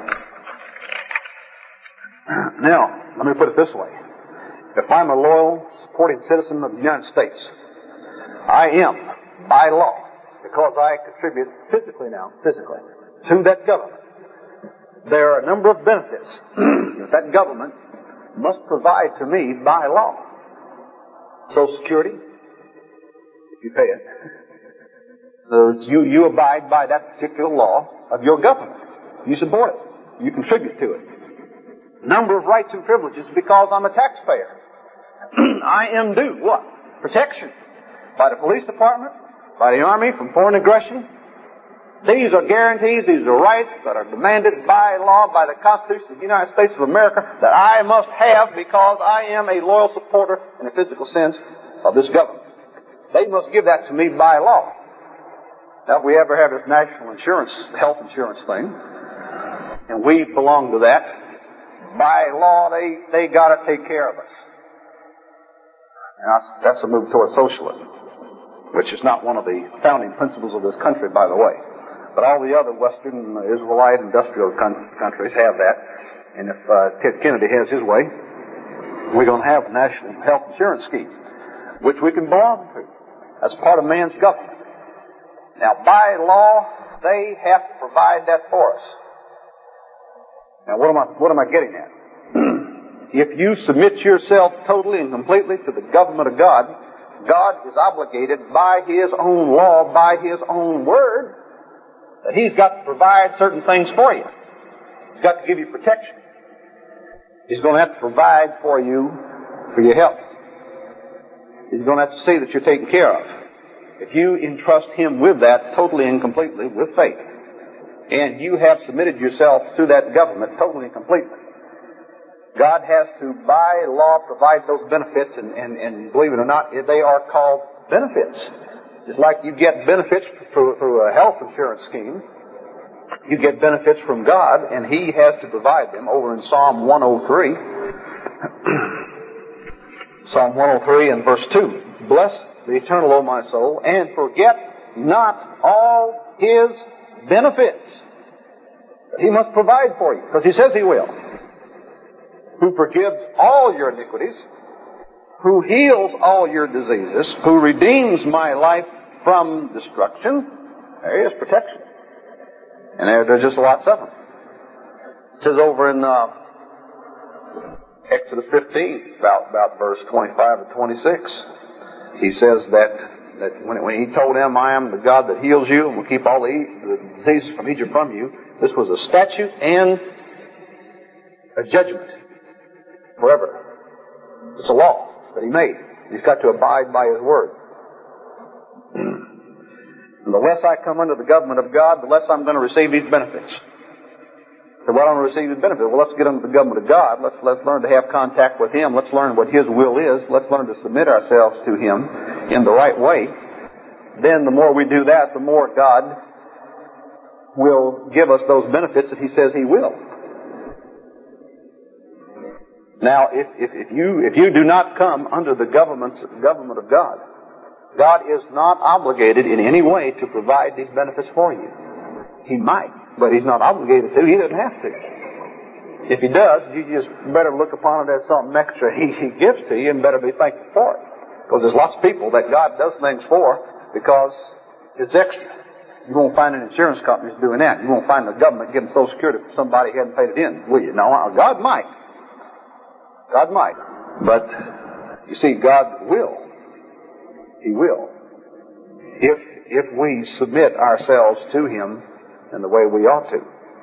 Now, let me put it this way. If I'm a loyal, supporting citizen of the United States, I am, by law, because I contribute physically to that government, there are a number of benefits that government must provide to me by law. Social Security, if you pay it. You abide by that particular law of your government. You support it. You contribute to it. Number of rights and privileges because I'm a taxpayer. I am due what? Protection by the police department, by the Army from foreign aggression. These are guarantees, these are rights that are demanded by law, by the Constitution of the United States of America that I must have because I am a loyal supporter in a physical sense of this government. They must give that to me by law. Now, if we ever have this national insurance, health insurance thing, and we belong to that, by law, they got to take care of us. And that's a move toward socialism, which is not one of the founding principles of this country, by the way. But all the other Western Israelite industrial countries have that. And if Ted Kennedy has his way, we're going to have a national health insurance scheme, which we can belong to as part of man's government. Now, by law, they have to provide that for us. Now, what am I getting at? If you submit yourself totally and completely to the government of God, God is obligated by His own law, by His own word, that He's got to provide certain things for you. He's got to give you protection. He's going to have to provide for you for your health. He's going to have to see that you're taken care of. If you entrust Him with that totally and completely, with faith, and you have submitted yourself to that government totally and completely, God has to, by law, provide those benefits, and believe it or not, they are called benefits. Just like you get benefits through a health insurance scheme, you get benefits from God, and He has to provide them. Over in Psalm 103, Psalm 103 and verse 2, bless the eternal, O my soul, and forget not all His benefits that He must provide for you, because He says He will. Who forgives all your iniquities, who heals all your diseases, who redeems my life from destruction. There is protection. And there's just lots of them. It says over in Exodus 15, about verse 25 and 26, He says that when He told them, I am the God that heals you and will keep all the diseases from Egypt from you, this was a statute and a judgment forever. It's a law that He made. He's got to abide by His word. And the less I come under the government of God, the less I'm going to receive these benefits. So why don't we receive His benefit? Well, let's get under the government of God. Let's learn to have contact with Him. Let's learn what His will is. Let's learn to submit ourselves to Him in the right way. Then the more we do that, the more God will give us those benefits that He says He will. Now, if you do not come under the government of God, God is not obligated in any way to provide these benefits for you. He might, but He's not obligated to. He doesn't have to. If He does, you just better look upon it as something extra He gives to you and better be thankful for it. Because there's lots of people that God does things for because it's extra. You won't find an insurance company doing that. You won't find the government giving Social Security for somebody who hadn't paid it in, will you? No, God might. God might. But, you see, God will. He will. If we submit ourselves to Him in the way we ought to.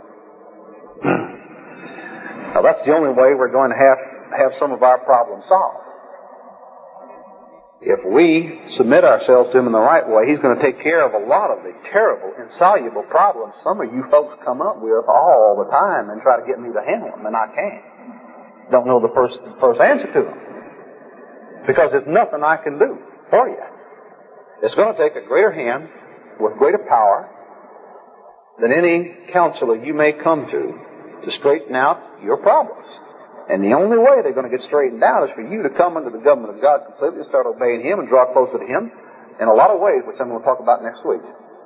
Now, that's the only way we're going to have some of our problems solved. If we submit ourselves to Him in the right way, He's going to take care of a lot of the terrible, insoluble problems some of you folks come up with all the time and try to get me to handle them, and I can't. Don't know the first answer to them. Because there's nothing I can do for you. It's going to take a greater hand with greater power than any counselor you may come to straighten out your problems. And the only way they're going to get straightened out is for you to come under the government of God completely, start obeying Him and draw closer to Him in a lot of ways, which I'm going to talk about next week.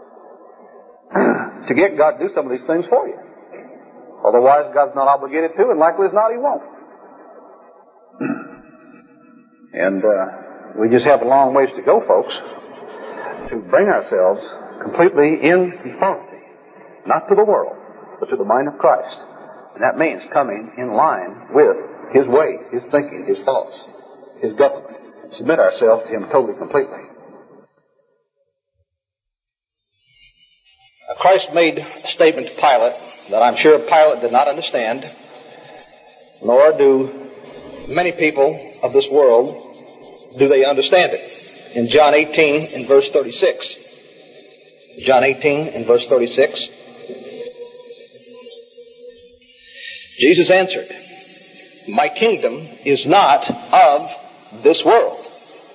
To get God to do some of these things for you. Otherwise, God's not obligated to, and likely as not, He won't. And we just have a long ways to go, folks, to bring ourselves completely in conformity, not to the world, but to the mind of Christ. And that means coming in line with His way, His thinking, His thoughts, His government. Submit ourselves to Him totally, completely. Christ made a statement to Pilate that I'm sure Pilate did not understand, nor do many people of this world do they understand it. In John 18 in verse 36. John 18 in verse 36. Jesus answered, "My kingdom is not of this world.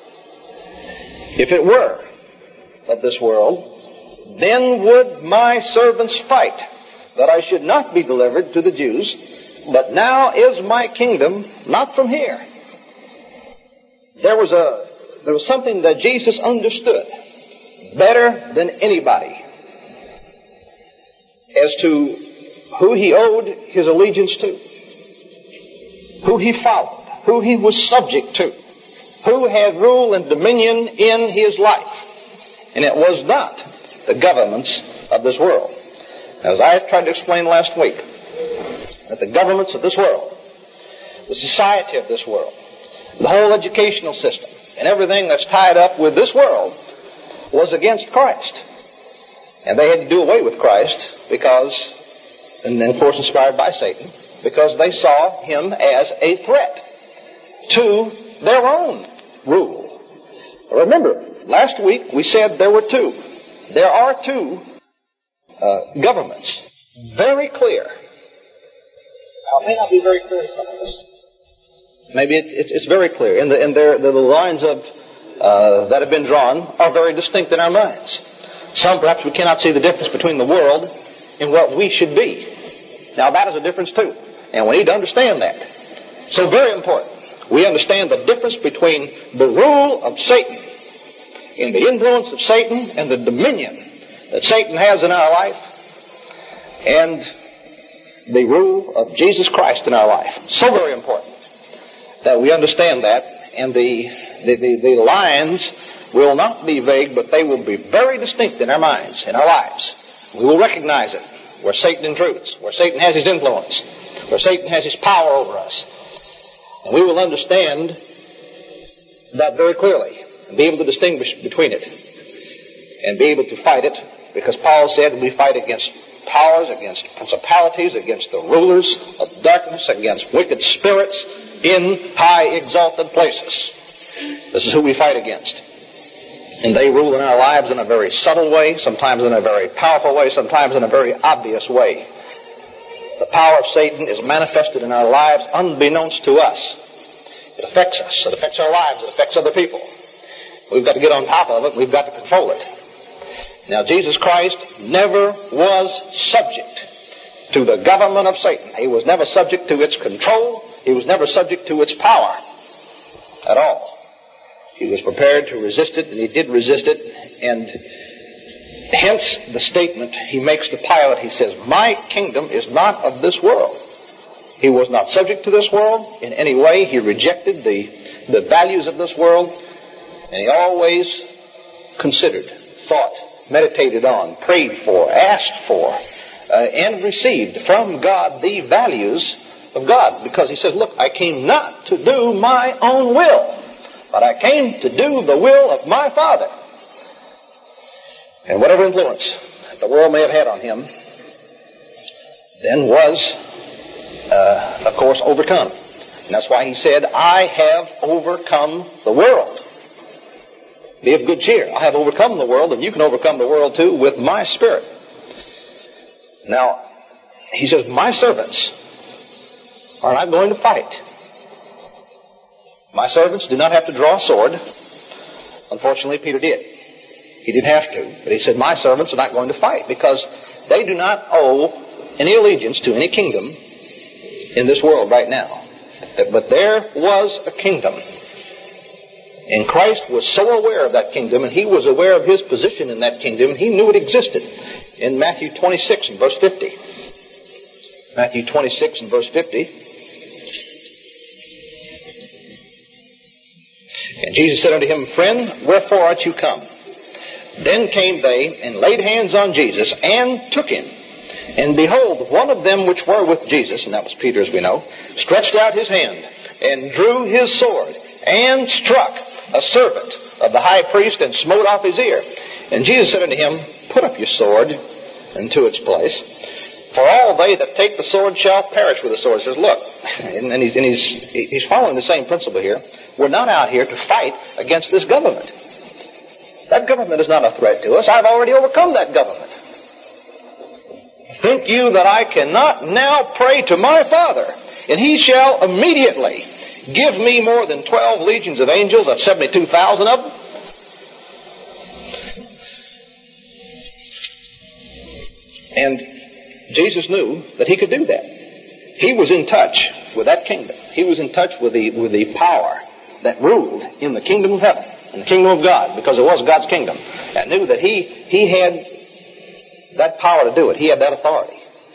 If it were of this world, then would my servants fight, that I should not be delivered to the Jews. But now is my kingdom not from here." There was something that Jesus understood better than anybody as to who He owed His allegiance to, who He followed, who He was subject to, who had rule and dominion in His life. And it was not the governments of this world. As I tried to explain last week, that the governments of this world, the society of this world, the whole educational system, and everything that's tied up with this world was against Christ. And they had to do away with Christ because, and then of course inspired by Satan, because they saw Him as a threat to their own rule. Remember, last week we said there were two. There are two governments. Very clear. Now, it may not be very clear to some of us. Maybe it's very clear. And the lines of that have been drawn are very distinct in our minds. Some perhaps we cannot see the difference between the world and what we should be. Now that is a difference too. And we need to understand that. So very important. We understand the difference between the rule of Satan and the influence of Satan and the dominion that Satan has in our life and the rule of Jesus Christ in our life. So very important that we understand that, and the lines will not be vague, but they will be very distinct in our minds, in our lives. We will recognize it, where Satan intrudes, where Satan has his influence, where Satan has his power over us. And we will understand that very clearly, and be able to distinguish between it, and be able to fight it, because Paul said we fight against powers, against principalities, against the rulers of darkness, against wicked spirits in high exalted places. This is who we fight against. And they rule in our lives in a very subtle way, sometimes in a very powerful way, sometimes in a very obvious way. The power of Satan is manifested in our lives unbeknownst to us. It affects us. It affects our lives. It affects other people. We've got to get on top of it. We've got to control it. Now, Jesus Christ never was subject to the government of Satan. He was never subject to its control. He was never subject to its power at all. He was prepared to resist it, and he did resist it. And hence the statement he makes to Pilate. He says, "My kingdom is not of this world." He was not subject to this world in any way. He rejected the values of this world. And he always considered, thought, meditated on, prayed for, asked for, and received from God the values of God. Because he says, look, I came not to do my own will, but I came to do the will of my Father. And whatever influence the world may have had on him then was, of course, overcome. And that's why he said, I have overcome the world. Be of good cheer. I have overcome the world, and you can overcome the world too with my Spirit. Now, he says, my servants are not going to fight. My servants do not have to draw a sword. Unfortunately, Peter did. He didn't have to. But he said, my servants are not going to fight because they do not owe any allegiance to any kingdom in this world right now. But there was a kingdom. And Christ was so aware of that kingdom, and he was aware of his position in that kingdom, and he knew it existed. In Matthew 26 and verse 50. Matthew 26 and verse 50. And Jesus said unto him, Friend, wherefore art you come? Then came they and laid hands on Jesus and took him. And behold, one of them which were with Jesus, and that was Peter as we know, stretched out his hand and drew his sword and struck a servant of the high priest and smote off his ear. And Jesus said unto him, Put up your sword into its place. For all they that take the sword shall perish with the sword. He says, look, and he's following the same principle here. We're not out here to fight against this government. That government is not a threat to us. I've already overcome that government. Think you that I cannot now pray to my Father, and he shall immediately give me more than 12 legions of angels, that's 72,000 of them? And Jesus knew that he could do that. He was in touch with that kingdom. He was in touch with the power that ruled in the kingdom of heaven, in the kingdom of God, because it was God's kingdom, and knew that he had that power to do it. He had that authority.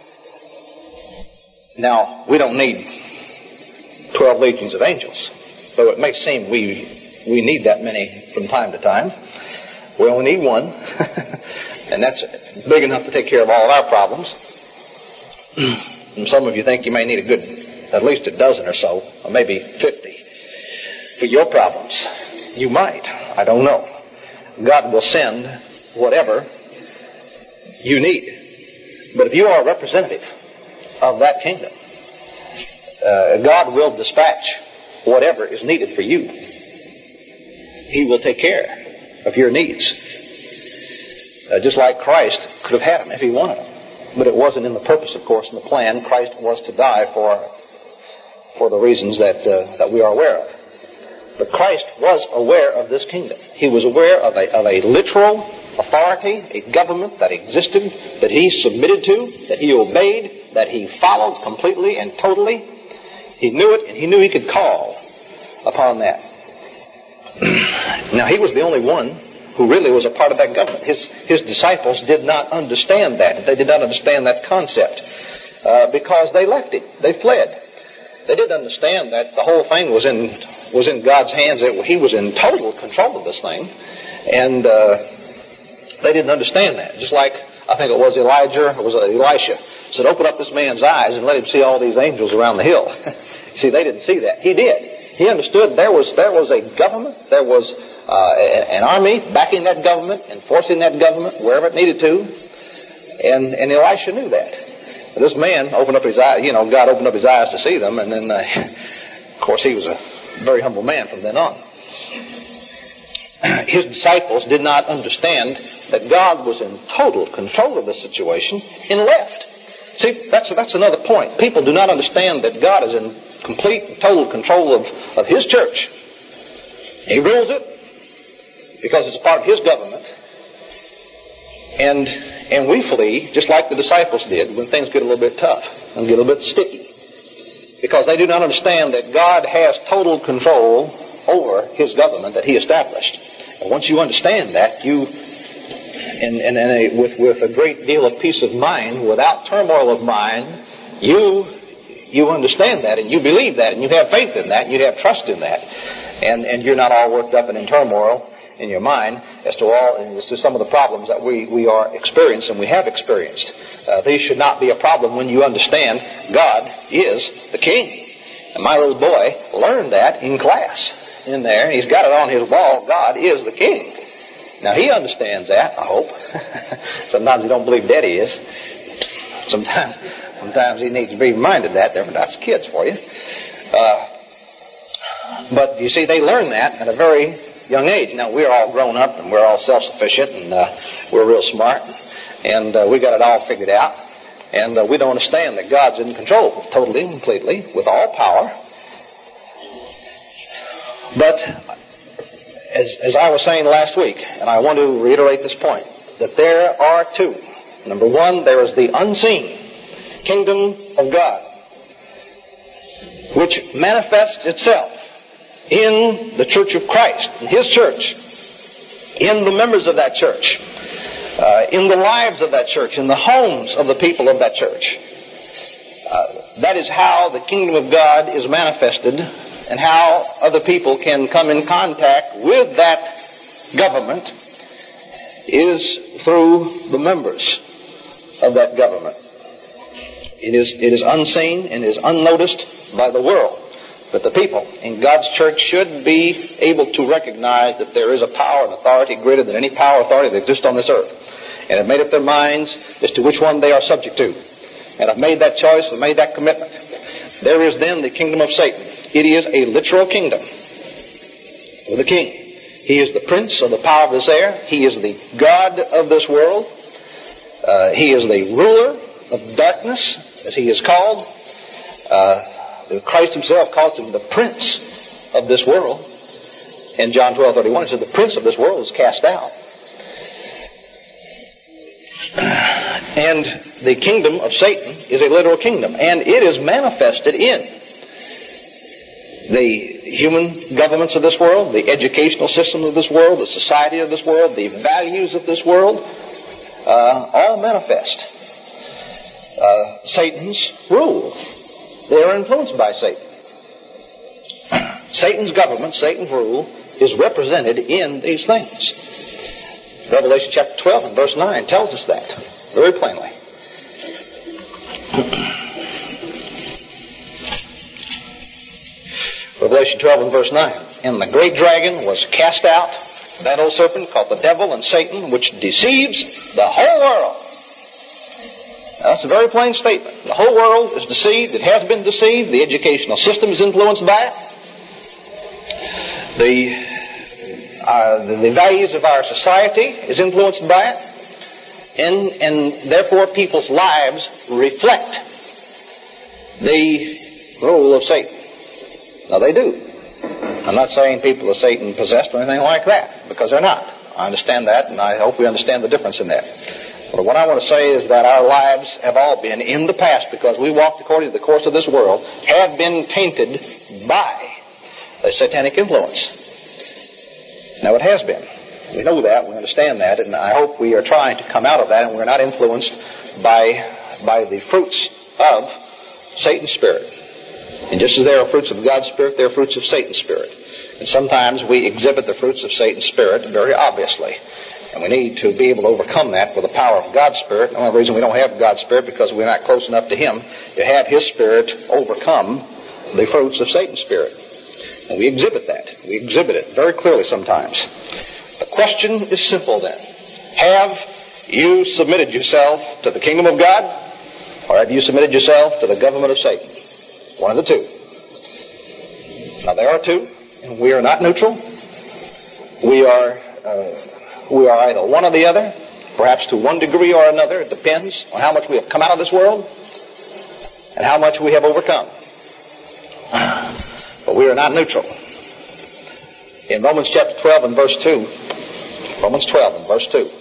Now, we don't need 12 legions of angels, though it may seem we need that many from time to time. We only need one, and that's big enough to take care of all of our problems. And some of you think you may need at least a dozen or so, or maybe 50 for your problems. You might. I don't know. God will send whatever you need. But if you are a representative of that kingdom, God will dispatch whatever is needed for you. He will take care of your needs. Just like Christ could have had them if he wanted them. But it wasn't in the purpose, of course, in the plan. Christ was to die for the reasons that we are aware of. But Christ was aware of this kingdom. He was aware of a literal authority, a government that existed, that he submitted to, that he obeyed, that he followed completely and totally. He knew it, and he knew he could call upon that. Now, he was the only one who really was a part of that government. His disciples did not understand that. They did not understand that concept because they left him. They fled. They didn't understand that the whole thing was in God's hands. He was in total control of this thing. And they didn't understand that. Just like, I think it was Elisha said, open up this man's eyes and let him see all these angels around the hill. See, they didn't see that. He did. He understood there was a government. There was an army backing that government, enforcing that government wherever it needed to. And Elisha knew that. This man opened up his eyes, God opened up his eyes to see them, and then, of course, he was a very humble man from then on. His disciples did not understand that God was in total control of the situation and left. See, that's another point. People do not understand that God is in complete and total control of His church. He rules it because it's a part of His government. And we flee, just like the disciples did, when things get a little bit tough and get a little bit sticky. Because they do not understand that God has total control over His government that He established. And once you understand that, with a great deal of peace of mind, without turmoil of mind, you understand that, and you believe that, and you have faith in that, and you have trust in that, and you're not all worked up and in turmoil in your mind as to some of the problems that we are experiencing and we have experienced. These should not be a problem when you understand God is the King. And my little boy learned that in class in there. He's got it on his wall. God is the King. Now he understands that, I hope. Sometimes he don't believe Daddy is. Sometimes he needs to be reminded that. That's kids for you. But you see, they learn that at a very young age. Now, we're all grown up and we're all self-sufficient and we're real smart and we got it all figured out. And we don't understand that God's in control totally and completely with all power. But as I was saying last week, and I want to reiterate this point, that there are two. Number one, there is the unseen kingdom of God, which manifests itself in the church of Christ, in His church, in the members of that church, in the lives of that church, in the homes of the people of that church. That is how the kingdom of God is manifested and how other people can come in contact with that government is through the members of that government. It is unseen and is unnoticed by the world. But the people in God's church should be able to recognize that there is a power and authority greater than any power or authority that exists on this earth. And have made up their minds as to which one they are subject to. And have made that choice and made that commitment. There is then the kingdom of Satan. It is a literal kingdom with a king. He is the prince of the power of this air. He is the God of this world. He is the ruler of darkness, as he is called. Christ himself calls him the prince of this world. In John 12:31, he said, the prince of this world is cast out. And the kingdom of Satan is a literal kingdom. And it is manifested in the human governments of this world, the educational system of this world, the society of this world, the values of this world, all manifest Satan's rule. They are influenced by Satan. Satan's government, Satan's rule, is represented in these things. Revelation chapter 12 and verse 9 tells us that very plainly. Revelation 12 and verse 9. And the great dragon was cast out, that old serpent called the devil and Satan, which deceives the whole world. Now, that's a very plain statement. The whole world is deceived. It has been deceived. The educational system is influenced by it. The values of our society is influenced by it. And therefore people's lives reflect the rule of Satan. Now they do. I'm not saying people are Satan possessed or anything like that, because they're not. I understand that, and I hope we understand the difference in that. But what I want to say is that our lives have all been, in the past, because we walked according to the course of this world, have been tainted by the satanic influence. Now it has been. We know that, we understand that, and I hope we are trying to come out of that and we're not influenced by the fruits of Satan's spirit. And just as there are fruits of God's spirit, there are fruits of Satan's spirit. And sometimes we exhibit the fruits of Satan's spirit very obviously. And we need to be able to overcome that with the power of God's Spirit. The only reason we don't have God's Spirit because we're not close enough to Him to have His Spirit overcome the fruits of Satan's Spirit. And we exhibit that. We exhibit it very clearly sometimes. The question is simple then. Have you submitted yourself to the kingdom of God? Or have you submitted yourself to the government of Satan? One of the two. Now there are two, and we are not neutral. We are either one or the other, perhaps to one degree or another. It depends on how much we have come out of this world and how much we have overcome. But we are not neutral. In Romans chapter 12 and verse 2, Romans 12 and verse 2.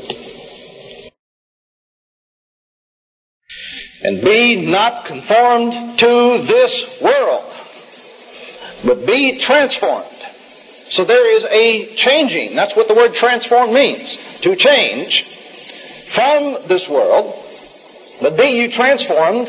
And be not conformed to this world, but be transformed. So there is a changing. That's what the word transform means. To change from this world, but be you transformed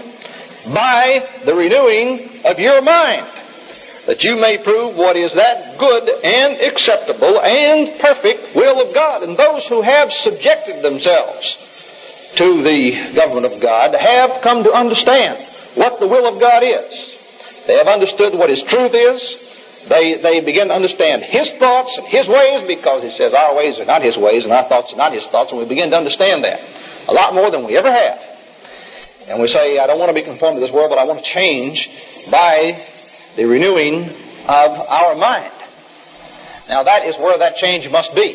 by the renewing of your mind, that you may prove what is that good and acceptable and perfect will of God. And those who have subjected themselves to the government of God have come to understand what the will of God is. They have understood what His truth is. They begin to understand His thoughts and His ways, because He says our ways are not His ways and our thoughts are not His thoughts, and we begin to understand that a lot more than we ever have. And we say, I don't want to be conformed to this world, but I want to change by the renewing of our mind. Now that is where that change must be.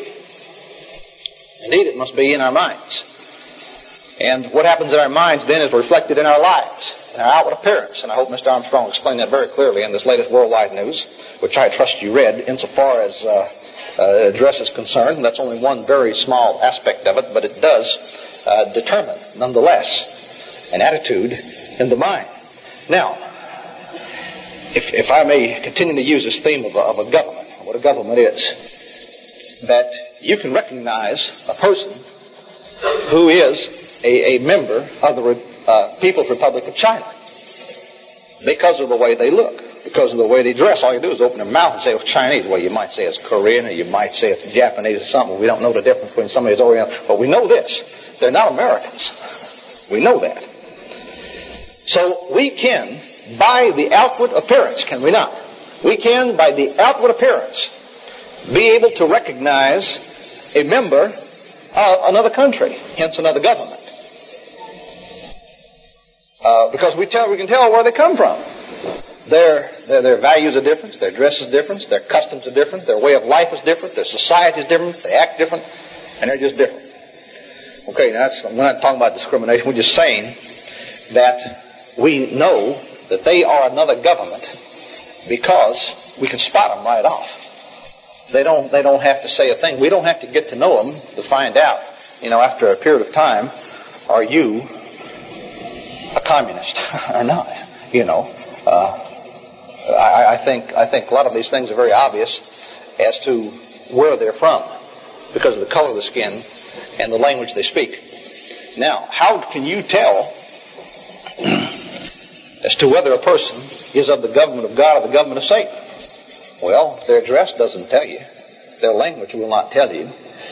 Indeed, it must be in our minds. And what happens in our minds then is reflected in our lives, in our outward appearance. And I hope Mr. Armstrong explained that very clearly in this latest worldwide news, which I trust you read insofar as address is concerned. That's only one very small aspect of it, but it does determine, nonetheless, an attitude in the mind. Now, if I may continue to use this theme of a government, what a government is, that you can recognize a person who is a member of the People's Republic of China because of the way they look, because of the way they dress. All you do is open their mouth and say it's Chinese. Well, you might say it's Korean, or you might say it's Japanese or something. We don't know the difference between somebody's Oriental. But we know this. They're not Americans. We know that. So we can, by the outward appearance, can we not? We can, by the outward appearance, be able to recognize a member of another country, hence another government. Because we can tell where they come from. Their values are different, their dress is different, their customs are different, their way of life is different, their society is different, they act different, and they're just different. Okay, now we're not talking about discrimination, we're just saying that we know that they are another government because we can spot them right off. They don't have to say a thing. We don't have to get to know them to find out, after a period of time, are you a communist or not? I think a lot of these things are very obvious as to where they're from because of the color of the skin and the language they speak. Now, how can you tell as to whether a person is of the government of God or the government of Satan? Well, their dress doesn't tell you. Their language will not tell you.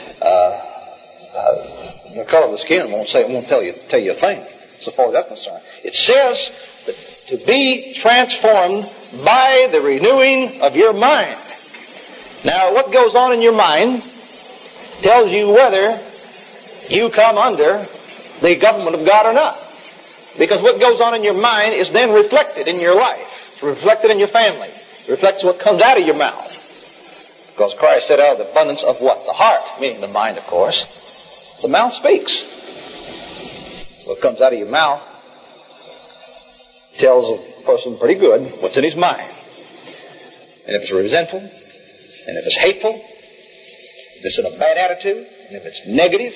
The color of the skin won't tell you a thing, so far as that's concerned. It says that to be transformed by the renewing of your mind. Now, what goes on in your mind tells you whether you come under the government of God or not. Because what goes on in your mind is then reflected in your life. It's reflected in your family. It reflects what comes out of your mouth. Because Christ said, out of the abundance of what? The heart, meaning the mind, of course. The mouth speaks. What comes out of your mouth tells a person pretty good what's in his mind. And if it's resentful, and if it's hateful, if it's in a bad attitude, and if it's negative,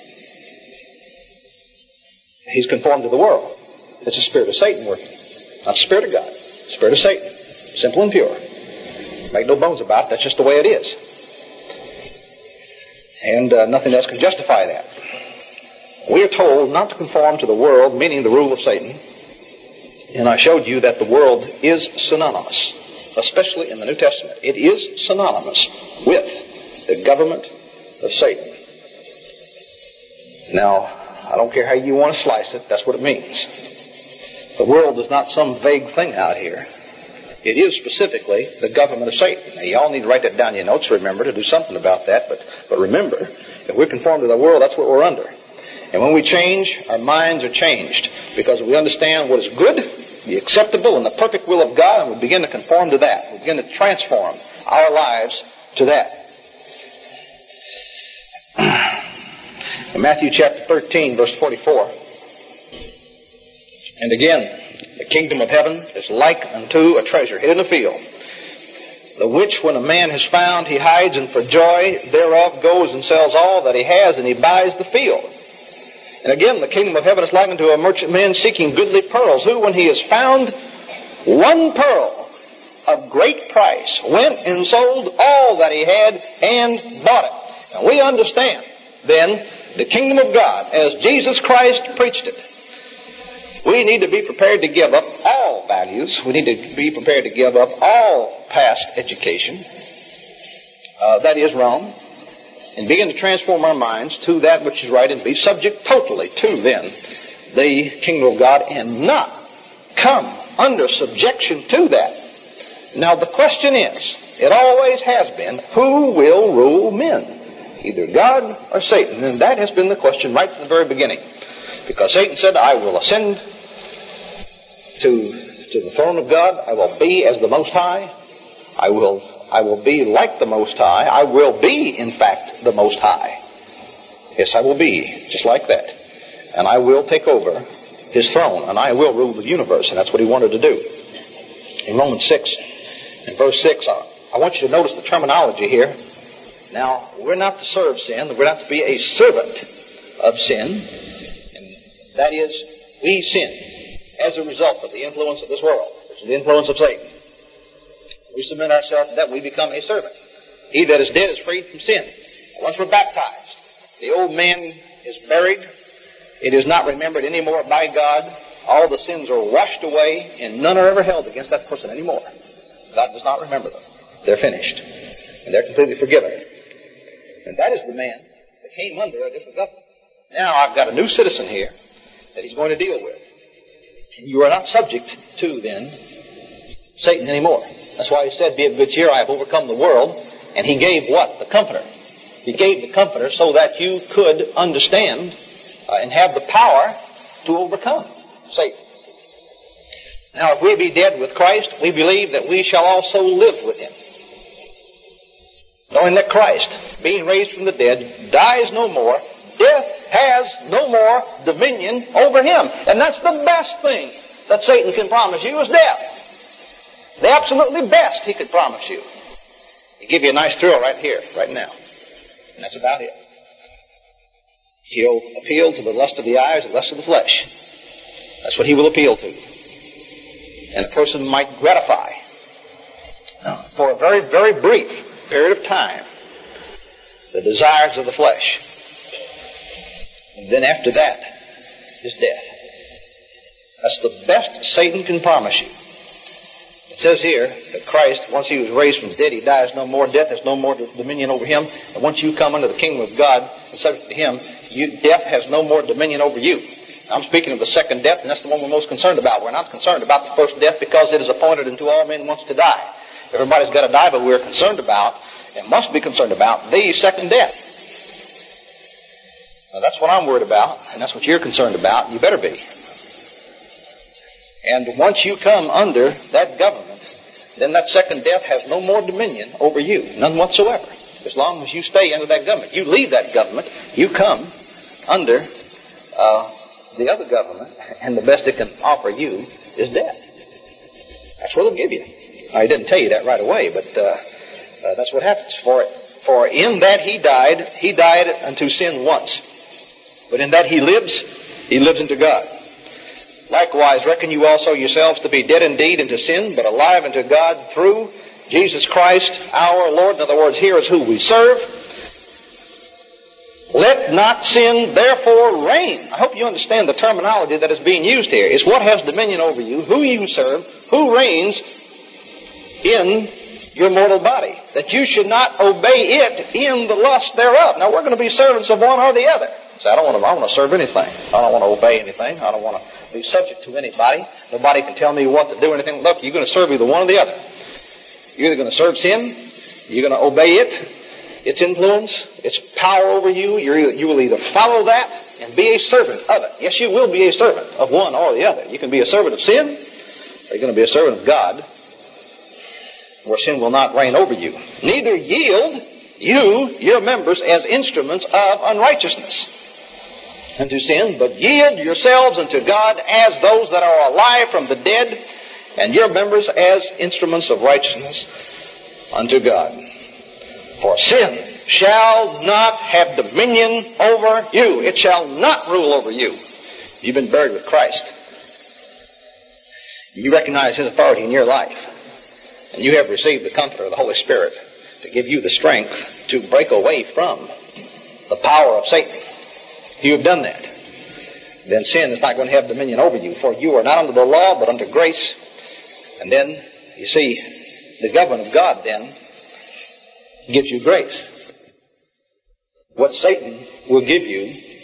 he's conformed to the world. It's the spirit of Satan working, not the spirit of God. The spirit of Satan, simple and pure. Make no bones about it. That's just the way it is. And nothing else can justify that. We are told not to conform to the world, meaning the rule of Satan. And I showed you that the world is synonymous, especially in the New Testament. It is synonymous with the government of Satan. Now, I don't care how you want to slice it, that's what it means. The world is not some vague thing out here. It is specifically the government of Satan. Now, you all need to write that down in your notes, remember, to do something about that. But remember, if we're conformed to the world, that's what we're under. And when we change, our minds are changed because we understand what is good, the acceptable, and the perfect will of God, and we begin to conform to that. We begin to transform our lives to that. In Matthew chapter 13, verse 44, and again, The kingdom of heaven is like unto a treasure hid in a field, the which when a man has found, he hides, and for joy thereof goes and sells all that he has, and he buys the field. And again, the kingdom of heaven is like unto a merchantman seeking goodly pearls, who, when he has found one pearl of great price, went and sold all that he had and bought it. And we understand, then, the kingdom of God, as Jesus Christ preached it. We need to be prepared to give up all values. We need to be prepared to give up all past education that is wrong, and begin to transform our minds to that which is right, and be subject totally to, then, the kingdom of God, and not come under subjection to that. Now the question is, it always has been, who will rule men? Either God or Satan. And that has been the question right from the very beginning. Because Satan said, I will ascend to the throne of God. I will be as the Most High. I will be like the Most High. I will be, in fact, the Most High. Yes, I will be just like that. And I will take over His throne, and I will rule the universe. And that's what He wanted to do. In Romans 6, in verse 6, I want you to notice the terminology here. Now, we're not to serve sin. We're not to be a servant of sin. And that is, we sin as a result of the influence of this world, which is the influence of Satan. We submit ourselves to that, we become a servant. He that is dead is free from sin. Once we're baptized, the old man is buried. It is not remembered anymore by God. All the sins are washed away, and none are ever held against that person anymore. God does not remember them. They're finished. And they're completely forgiven. And that is the man that came under a different government. Now I've got a new citizen here that he's going to deal with. And you are not subject to, then, Satan anymore. That's why he said, be of good cheer, I have overcome the world. And he gave what? The Comforter. He gave the Comforter so that you could understand and have the power to overcome Satan. Now, if we be dead with Christ, we believe that we shall also live with Him. Knowing that Christ, being raised from the dead, dies no more, death has no more dominion over Him. And that's the best thing that Satan can promise you is death. The absolutely best he could promise you. He'll give you a nice thrill right here, right now. And that's about it. He'll appeal to the lust of the eyes, the lust of the flesh. That's what he will appeal to. And a person might gratify, for a very, very brief period of time, the desires of the flesh. And then after that is death. That's the best Satan can promise you. It says here that Christ, once He was raised from the dead, He dies no more. Death has no more dominion over Him. And once you come under the kingdom of God and subject to Him, death has no more dominion over you. I'm speaking of the second death, and that's the one we're most concerned about. We're not concerned about the first death because it is appointed unto all men once to die. Everybody's got to die, but we're concerned about, and must be concerned about, the second death. Now that's what I'm worried about, and that's what you're concerned about. You better be. And once you come under that government, then that second death has no more dominion over you, none whatsoever. As long as you stay under that government. You leave that government, you come under the other government, and the best it can offer you is death. That's what it'll give you. I didn't tell you that right away, but that's what happens. For in that he died unto sin once. But in that he lives unto God. Likewise, reckon you also yourselves to be dead indeed unto sin, but alive unto God through Jesus Christ our Lord. In other words, here is who we serve. Let not sin therefore reign. I hope you understand the terminology that is being used here. It's what has dominion over you, who you serve, who reigns in your mortal body. That you should not obey it in the lust thereof. Now we're going to be servants of one or the other. So I don't want to serve anything. I don't want to obey anything. I don't want to be subject to anybody. Nobody can tell me what to do or anything. Look, you're going to serve either one or the other. You're either going to serve sin, you're going to obey it, its influence, its power over you. You will either follow that and be a servant of it. Yes, you will be a servant of one or the other. You can be a servant of sin, or you're going to be a servant of God, where sin will not reign over you. Neither yield you your members as instruments of unrighteousness. unto sin, but yield yourselves unto God as those that are alive from the dead, and your members as instruments of righteousness unto God. For sin shall not have dominion over you. It shall not rule over you. You've been buried with Christ. You recognize His authority in your life. And you have received the Comforter of the Holy Spirit to give you the strength to break away from the power of Satan. If you have done that, then sin is not going to have dominion over you, for you are not under the law, but under grace. And then, you see, the government of God then gives you grace. What Satan will give you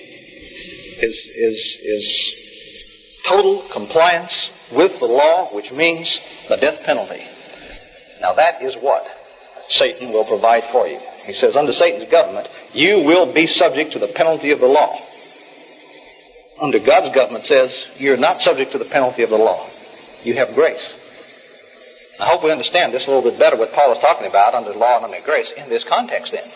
is total compliance with the law, which means the death penalty. Now that is what Satan will provide for you. He says, under Satan's government, you will be subject to the penalty of the law. Under God's government says, you're not subject to the penalty of the law. You have grace. I hope we understand this a little bit better, what Paul is talking about under law and under grace in this context then.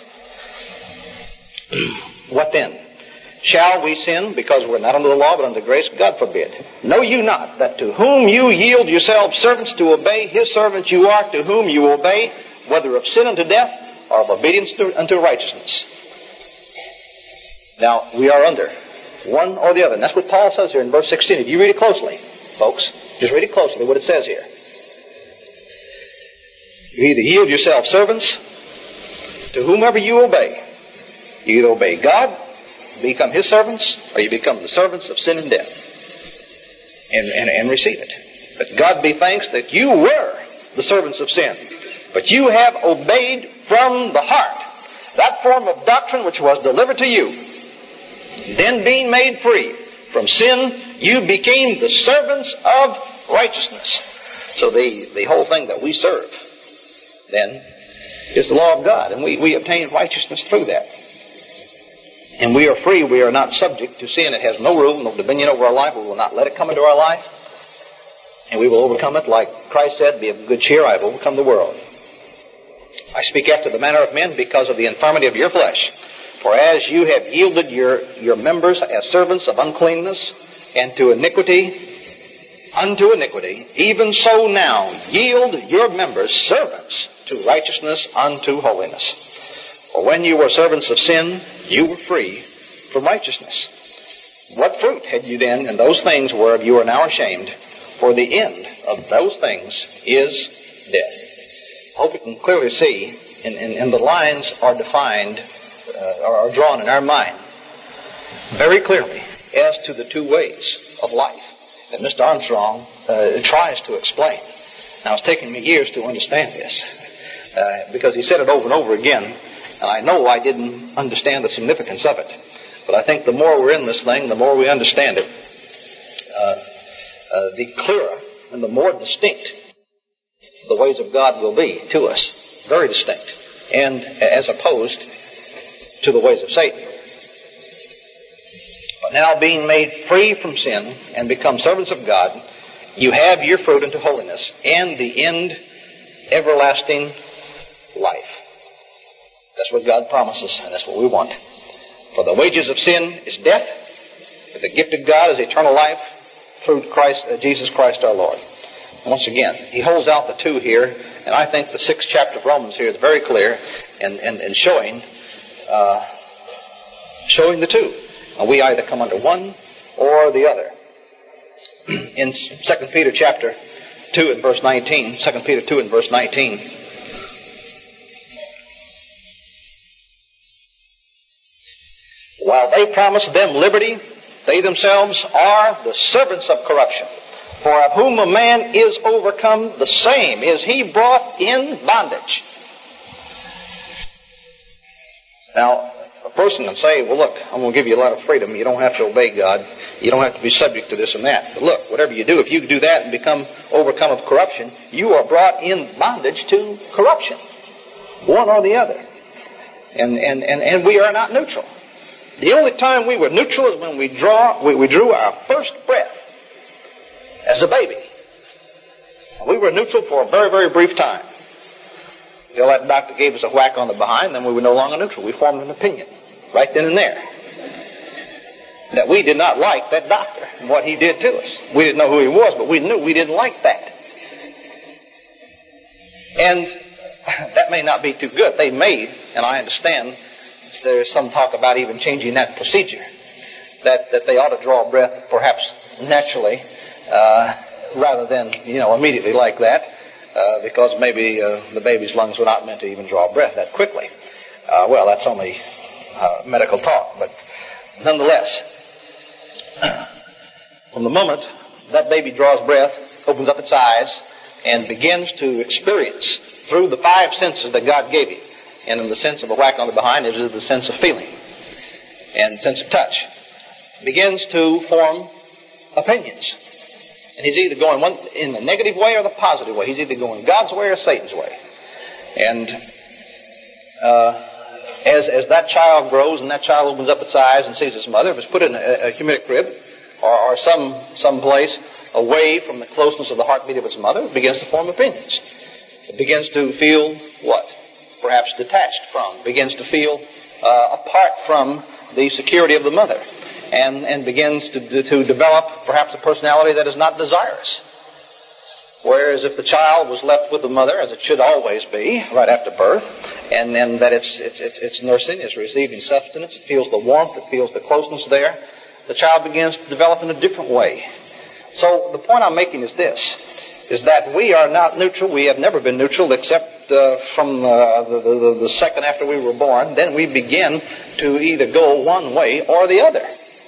What then? Shall we sin because we're not under the law but under grace? God forbid. Know you not that to whom you yield yourselves servants to obey, His servants you are, to whom you obey, whether of sin unto death or of obedience unto righteousness. Now, we are under one or the other. And that's what Paul says here in verse 16. If you read it closely, folks, just read it closely, what it says here. You either yield yourselves servants to whomever you obey. You either obey God, become His servants, or you become the servants of sin and death. And receive it. But God be thanks that you were the servants of sin. But you have obeyed from the heart that form of doctrine which was delivered to you. Then being made free from sin, you became the servants of righteousness. So the whole thing that we serve, then, is the law of God. And we obtain righteousness through that. And we are free. We are not subject to sin. It has no rule, no dominion over our life. We will not let it come into our life. And we will overcome it like Christ said, be of good cheer, I have overcome the world. I speak after the manner of men because of the infirmity of your flesh. For as you have yielded your members as servants of uncleanness and to iniquity, unto iniquity, even so now yield your members servants to righteousness unto holiness. For when you were servants of sin, you were free from righteousness. What fruit had you then in those things whereof you are now ashamed? For the end of those things is death. I hope you can clearly see, and the lines are defined, are drawn in our mind very clearly as to the two ways of life that Mr. Armstrong tries to explain. Now, it's taken me years to understand this because he said it over and over again, and I know I didn't understand the significance of it. But I think the more we're in this thing, the more we understand it, the clearer and the more distinct the ways of God will be to us. Very distinct. And as opposed to the ways of Satan. But now being made free from sin and become servants of God, you have your fruit unto holiness, and the end, everlasting life. That's what God promises, and that's what we want. For the wages of sin is death, but the gift of God is eternal life through Jesus Christ our Lord. Once again, he holds out the two here, and I think the 6th chapter of Romans here is very clear in showing the two. And we either come under one or the other. In 2 Peter chapter 2 and verse 19, 2 Peter 2 and verse 19, while they promise them liberty, they themselves are the servants of corruption. For of whom a man is overcome, the same is he brought in bondage. Now, a person can say, well, look, I'm going to give you a lot of freedom. You don't have to obey God. You don't have to be subject to this and that. But look, whatever you do, if you do that and become overcome of corruption, you are brought in bondage to corruption. One or the other. And we are not neutral. The only time we were neutral is when we drew our first breath as a baby. We were neutral for a very, very brief time. Until that doctor gave us a whack on the behind, then we were no longer neutral. We formed an opinion right then and there. that we did not like that doctor and what he did to us. We didn't know who he was, but we knew we didn't like that. And that may not be too good. They may, and I understand, there's some talk about even changing that procedure, that they ought to draw breath perhaps naturally rather than, immediately like that, because maybe the baby's lungs were not meant to even draw breath that quickly. Well, that's only medical talk, but nonetheless, from the moment that baby draws breath, opens up its eyes, and begins to experience through the 5 senses that God gave you, and in the sense of a whack on the behind, it is the sense of feeling and sense of touch, begins to form opinions. And he's either going one in the negative way or the positive way. He's either going God's way or Satan's way. And as that child grows and that child opens up its eyes and sees its mother, if it's put in a humidic crib or some place away from the closeness of the heartbeat of its mother, it begins to form opinions. It begins to feel what? Perhaps detached from, begins to feel apart from the security of the mother, and begins to develop perhaps a personality that is not desirous. Whereas if the child was left with the mother, as it should always be, right after birth, and then that it's nursing, it's receiving sustenance, it feels the warmth, it feels the closeness there, the child begins to develop in a different way. So the point I'm making is this, is that we are not neutral. We have never been neutral except from the second after we were born. Then we begin to either go one way or the other.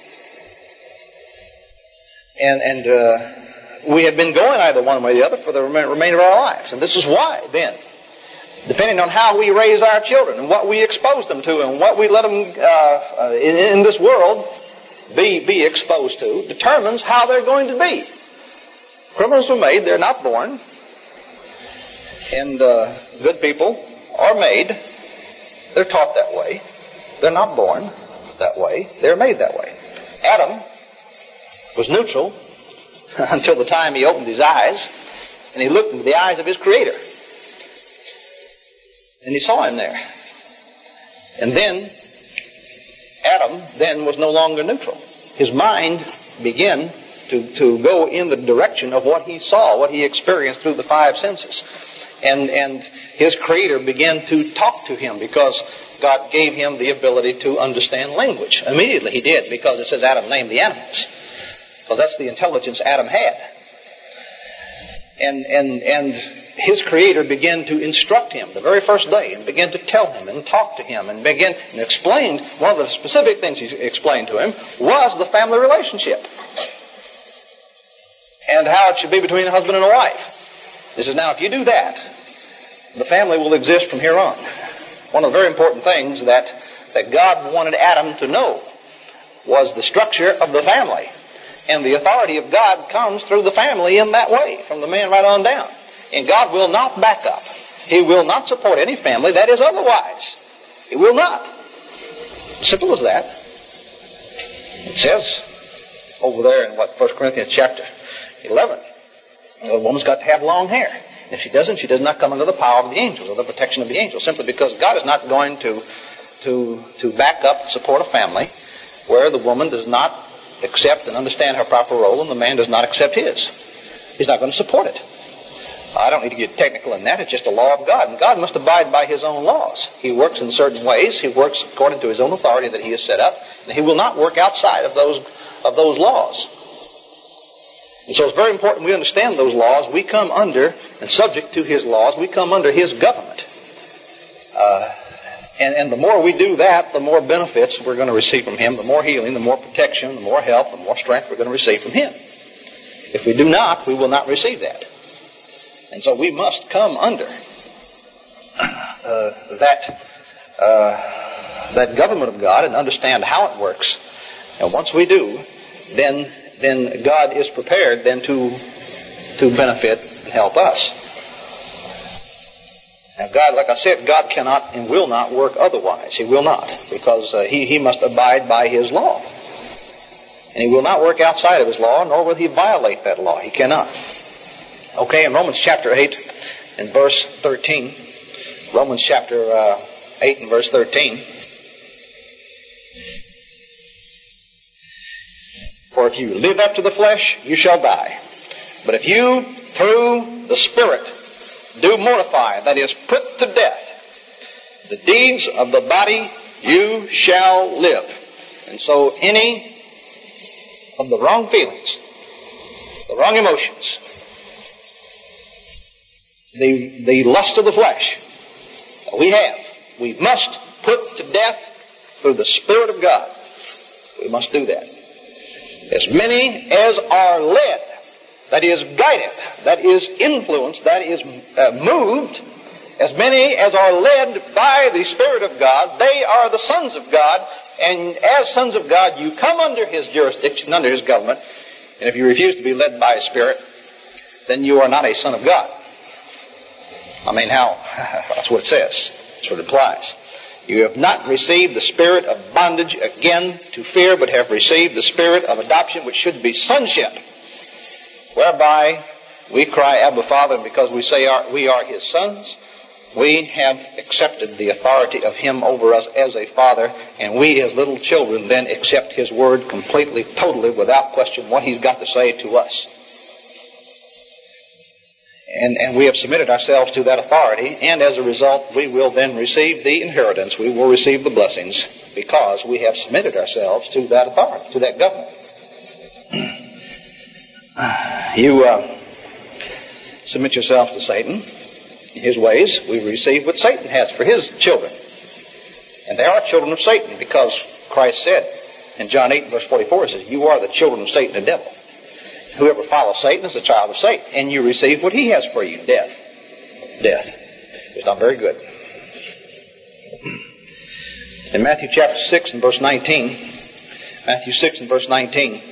And we have been going either one way or the other for the remainder of our lives. And this is why, then, depending on how we raise our children and what we expose them to and what we let them in this world be exposed to, determines how they're going to be. Criminals are made, they're not born. And good people are made, they're taught that way. They're not born that way, they're made that way. Adam was neutral until the time he opened his eyes and he looked into the eyes of his Creator. And he saw him there. And then Adam then was no longer neutral. His mind began to go in the direction of what he saw, what he experienced through the 5 senses. And his Creator began to talk to him because God gave him the ability to understand language. Immediately he did, because it says Adam named the animals. Because that's the intelligence Adam had. And his Creator began to instruct him the very first day and began to tell him and talk to him and began and explained, one of the specific things he explained to him was the family relationship. And how it should be between a husband and a wife. This is now, if you do that, the family will exist from here on. One of the very important things that God wanted Adam to know was the structure of the family. And the authority of God comes through the family in that way, from the man right on down. And God will not back up. He will not support any family that is otherwise. He will not. Simple as that. It says over there in 1 Corinthians chapter 11, a woman's got to have long hair. If she doesn't, she does not come under the power of the angels or the protection of the angels, simply because God is not going to back up and support a family where the woman does not accept and understand her proper role and the man does not accept his. He's not going to support it. I don't need to get technical in that. It's just a law of God. And God must abide by His own laws. He works in certain ways. He works according to His own authority that He has set up. And He will not work outside of those laws. And so it's very important we understand those laws. We come under, and subject to His laws, we come under His government. And the more we do that, the more benefits we're going to receive from Him, the more healing, the more protection, the more health, the more strength we're going to receive from Him. If we do not, we will not receive that. And so we must come under that government of God and understand how it works. And once we do, then God is prepared then to benefit and help us. Now God, like I said, God cannot and will not work otherwise. He will not, because he must abide by His law. And He will not work outside of His law, nor will He violate that law. He cannot. Okay, in Romans chapter 8 and verse 13, Romans chapter 8 and verse 13, For if you live after the flesh, you shall die. But if you, through the Spirit, do mortify, that is, put to death, the deeds of the body, you shall live. And so any of the wrong feelings, the wrong emotions, the lust of the flesh that we must put to death through the Spirit of God. We must do that. As many as are led, that is guided, that is influenced, that is moved, as many as are led by the Spirit of God, they are the sons of God, and as sons of God, you come under His jurisdiction, under His government, and if you refuse to be led by His Spirit, then you are not a son of God. I mean, how? That's what it says. That's what it implies. You have not received the spirit of bondage again to fear, but have received the spirit of adoption, which should be sonship, whereby we cry, Abba, Father, and because we say we are His sons, we have accepted the authority of Him over us as a Father, and we as little children then accept His word completely, totally, without question, what He's got to say to us. And we have submitted ourselves to that authority, and as a result, we will then receive the inheritance. We will receive the blessings because we have submitted ourselves to that authority, to that government. You submit yourself to Satan, his ways. We receive what Satan has for his children. And they are children of Satan because Christ said in John 8, verse 44, it says, you are the children of Satan, the devil. Whoever follows Satan is a child of Satan. And you receive what he has for you, death. Death. It's not very good. In Matthew chapter 6 and verse 19, Matthew 6 and verse 19,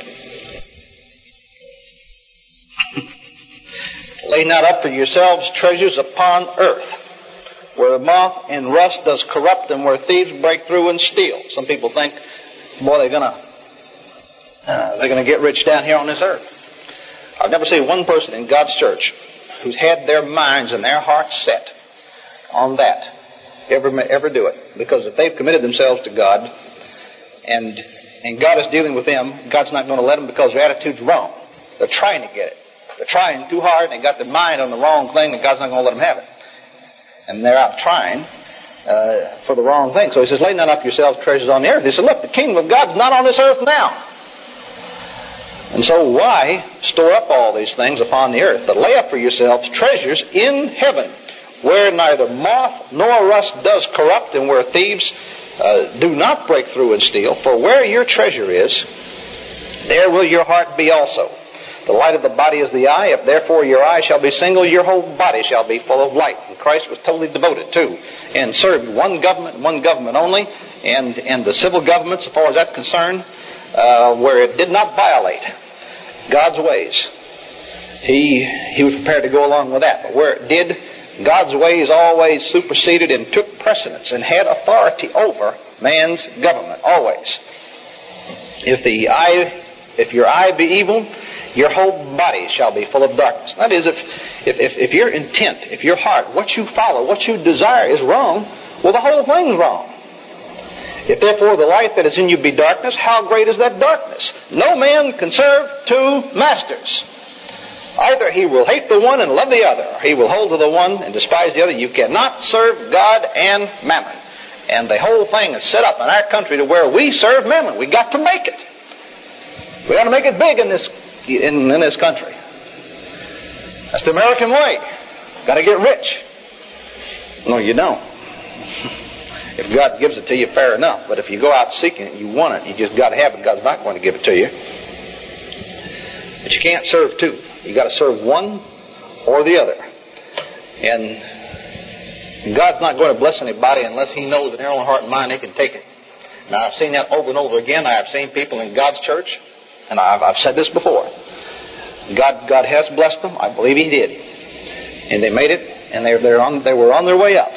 lay not up for yourselves treasures upon earth, where moth and rust does corrupt, and where thieves break through and steal. Some people think, boy, they're going to get rich down here on this earth. I've never seen one person in God's church who's had their minds and their hearts set on that ever do it. Because if they've committed themselves to God and God is dealing with them, God's not going to let them because their attitude's wrong. They're trying to get it. They're trying too hard and they got their mind on the wrong thing, and God's not going to let them have it. And they're out trying for the wrong thing. So He says, lay not up yourselves treasures on the earth. He said, look, the kingdom of God's not on this earth now. And so why store up all these things upon the earth, but lay up for yourselves treasures in heaven, where neither moth nor rust does corrupt, and where thieves do not break through and steal. For where your treasure is, there will your heart be also. The light of the body is the eye. If therefore your eye shall be single, your whole body shall be full of light. And Christ was totally devoted to and served one government only, and the civil government, as far as that's concerned, where it did not violate God's ways, he was prepared to go along with that. But where it did, God's ways always superseded and took precedence and had authority over man's government, always. If your eye be evil, your whole body shall be full of darkness. That is, if your intent, if your heart, what you follow, what you desire is wrong, well, the whole thing's wrong. If therefore the light that is in you be darkness, how great is that darkness? No man can serve two masters. Either he will hate the one and love the other, or he will hold to the one and despise the other. You cannot serve God and mammon. And the whole thing is set up in our country to where we serve mammon. We got to make it. We got to make it big in this country. That's the American way. Got to get rich. No, you don't. If God gives it to you, fair enough. But if you go out seeking it, you want it, you just got to have it. God's not going to give it to you. But you can't serve two. You got to serve one or the other. And God's not going to bless anybody unless He knows in their own heart and mind they can take it. Now, I've seen that over and over again. I have seen people in God's church, and I've said this before. God has blessed them. I believe He did. And they made it, and they were on their way up.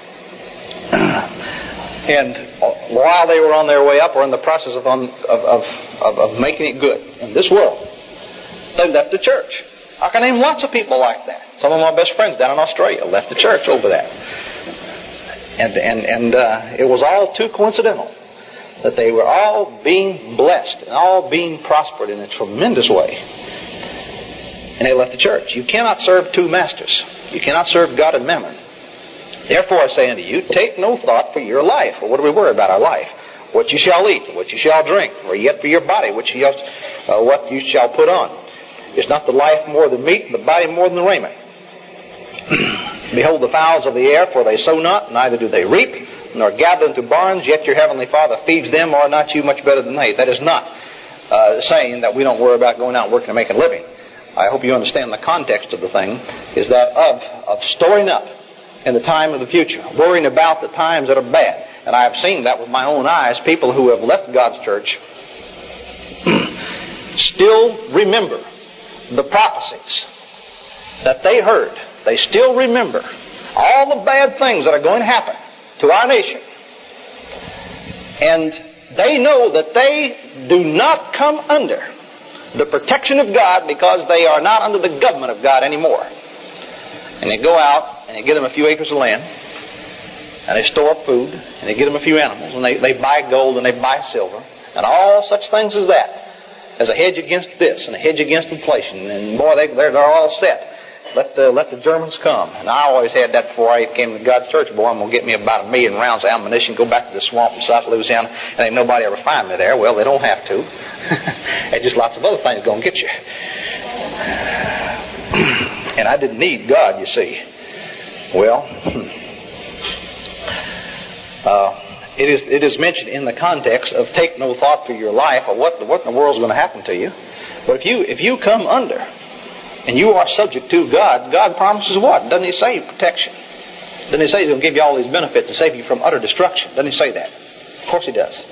And while they were on their way up, or in the process of making it good in this world, they left the church. I can name lots of people like that. Some of my best friends down in Australia left the church over that. And it was all too coincidental that they were all being blessed and all being prospered in a tremendous way. And they left the church. You cannot serve two masters. You cannot serve God and mammon. Therefore I say unto you, take no thought for your life. Well, what do we worry about our life? What you shall eat, what you shall drink, or yet for your body, what you shall put on. Is not the life more than meat, and the body more than raiment? Behold the fowls of the air, for they sow not, neither do they reap, nor gather into barns, yet your heavenly Father feeds them. Are not you much better than they? That is not saying that we don't worry about going out and working and making a living. I hope you understand the context of the thing is that of storing up in the time of the future, worrying about the times that are bad. And I have seen that with my own eyes. People who have left God's church still remember the prophecies that they heard. They still remember all the bad things that are going to happen to our nation. And they know that they do not come under the protection of God because they are not under the government of God anymore. And they go out and they get them a few acres of land and they store up food and they get them a few animals and they buy gold and they buy silver and all such things as that, as a hedge against this and a hedge against inflation. And boy, they're all set. Let the Germans come. And I always had that before I came to God's church. Boy, I'm going to get me about 1 million rounds of ammunition, go back to the swamp in South Louisiana, and ain't nobody ever find me there. Well, they don't have to. And just lots of other things going to get you. And I didn't need God, you see. Well, it is mentioned in the context of take no thought for your life or what in the world is going to happen to you. But if you come under and you are subject to God, God promises what? Doesn't He say protection? Doesn't He say He's going to give you all these benefits to save you from utter destruction? Doesn't He say that? Of course He does.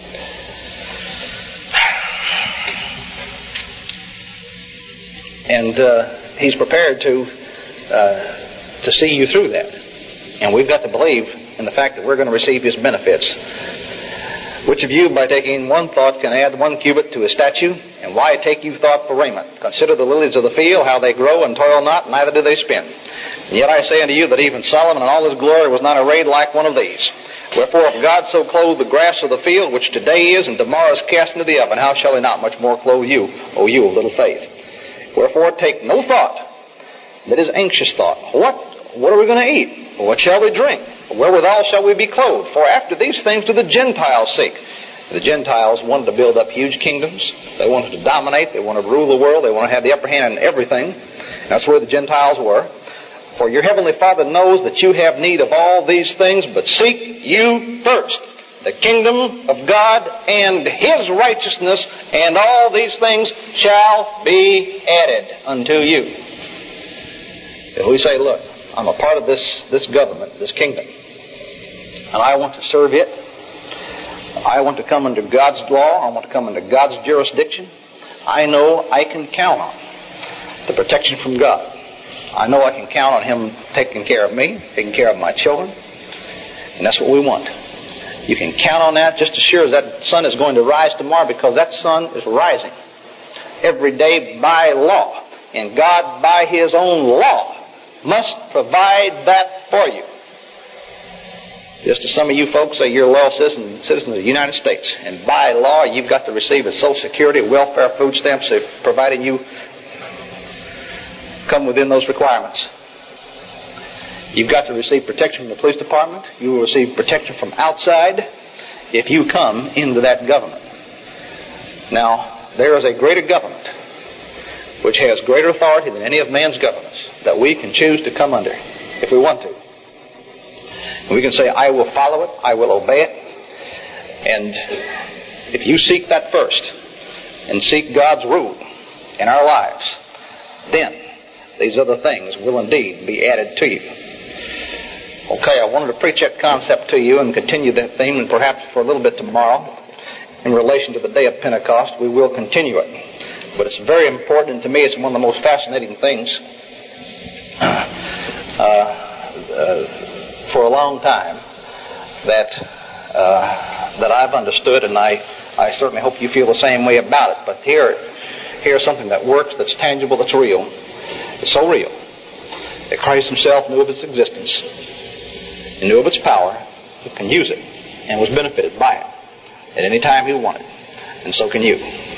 And He's prepared to see you through that. And we've got to believe in the fact that we're going to receive His benefits. Which of you, by taking one thought, can add 1 cubit to his statue? And why take you thought for raiment? Consider the lilies of the field, how they grow and toil not, neither do they spin. And yet I say unto you that even Solomon in all his glory was not arrayed like one of these. Wherefore, if God so clothe the grass of the field, which today is and tomorrow is cast into the oven, how shall He not much more clothe you, O you of little faith? Wherefore, take no thought, that is anxious thought. What are we going to eat? What shall we drink? Wherewithal shall we be clothed? For after these things do the Gentiles seek. The Gentiles wanted to build up huge kingdoms. They wanted to dominate. They wanted to rule the world. They wanted to have the upper hand in everything. That's where the Gentiles were. For your heavenly Father knows that you have need of all these things, but seek you first the kingdom of God and His righteousness, and all these things shall be added unto you. If we say, look, I'm a part of this government, this kingdom, and I want to serve it. I want to come under God's law. I want to come under God's jurisdiction. I know I can count on the protection from God. I know I can count on Him taking care of me, taking care of my children, and that's what we want. You can count on that just as sure as that sun is going to rise tomorrow, because that sun is rising every day by law, and God, by His own law, must provide that for you. Just as some of you folks say you're loyal citizens of the United States, and by law you've got to receive a Social Security, welfare, food stamps, providing you come within those requirements. You've got to receive protection from the police department. You will receive protection from outside if you come into that government. Now, there is a greater government which has greater authority than any of man's governments that we can choose to come under if we want to. And we can say, I will follow it, I will obey it. And if you seek that first and seek God's rule in our lives, then these other things will indeed be added to you. Okay, I wanted to preach that concept to you and continue that theme, and perhaps for a little bit tomorrow in relation to the day of Pentecost we will continue it. But it's very important, and to me it's one of the most fascinating things for a long time that I've understood, and I certainly hope you feel the same way about it. But here's something that works, that's tangible, that's real. It's so real that Christ Himself knew of its existence, He knew of its power, He can use it, and was benefited by it. at any time He'll want it. And so can you.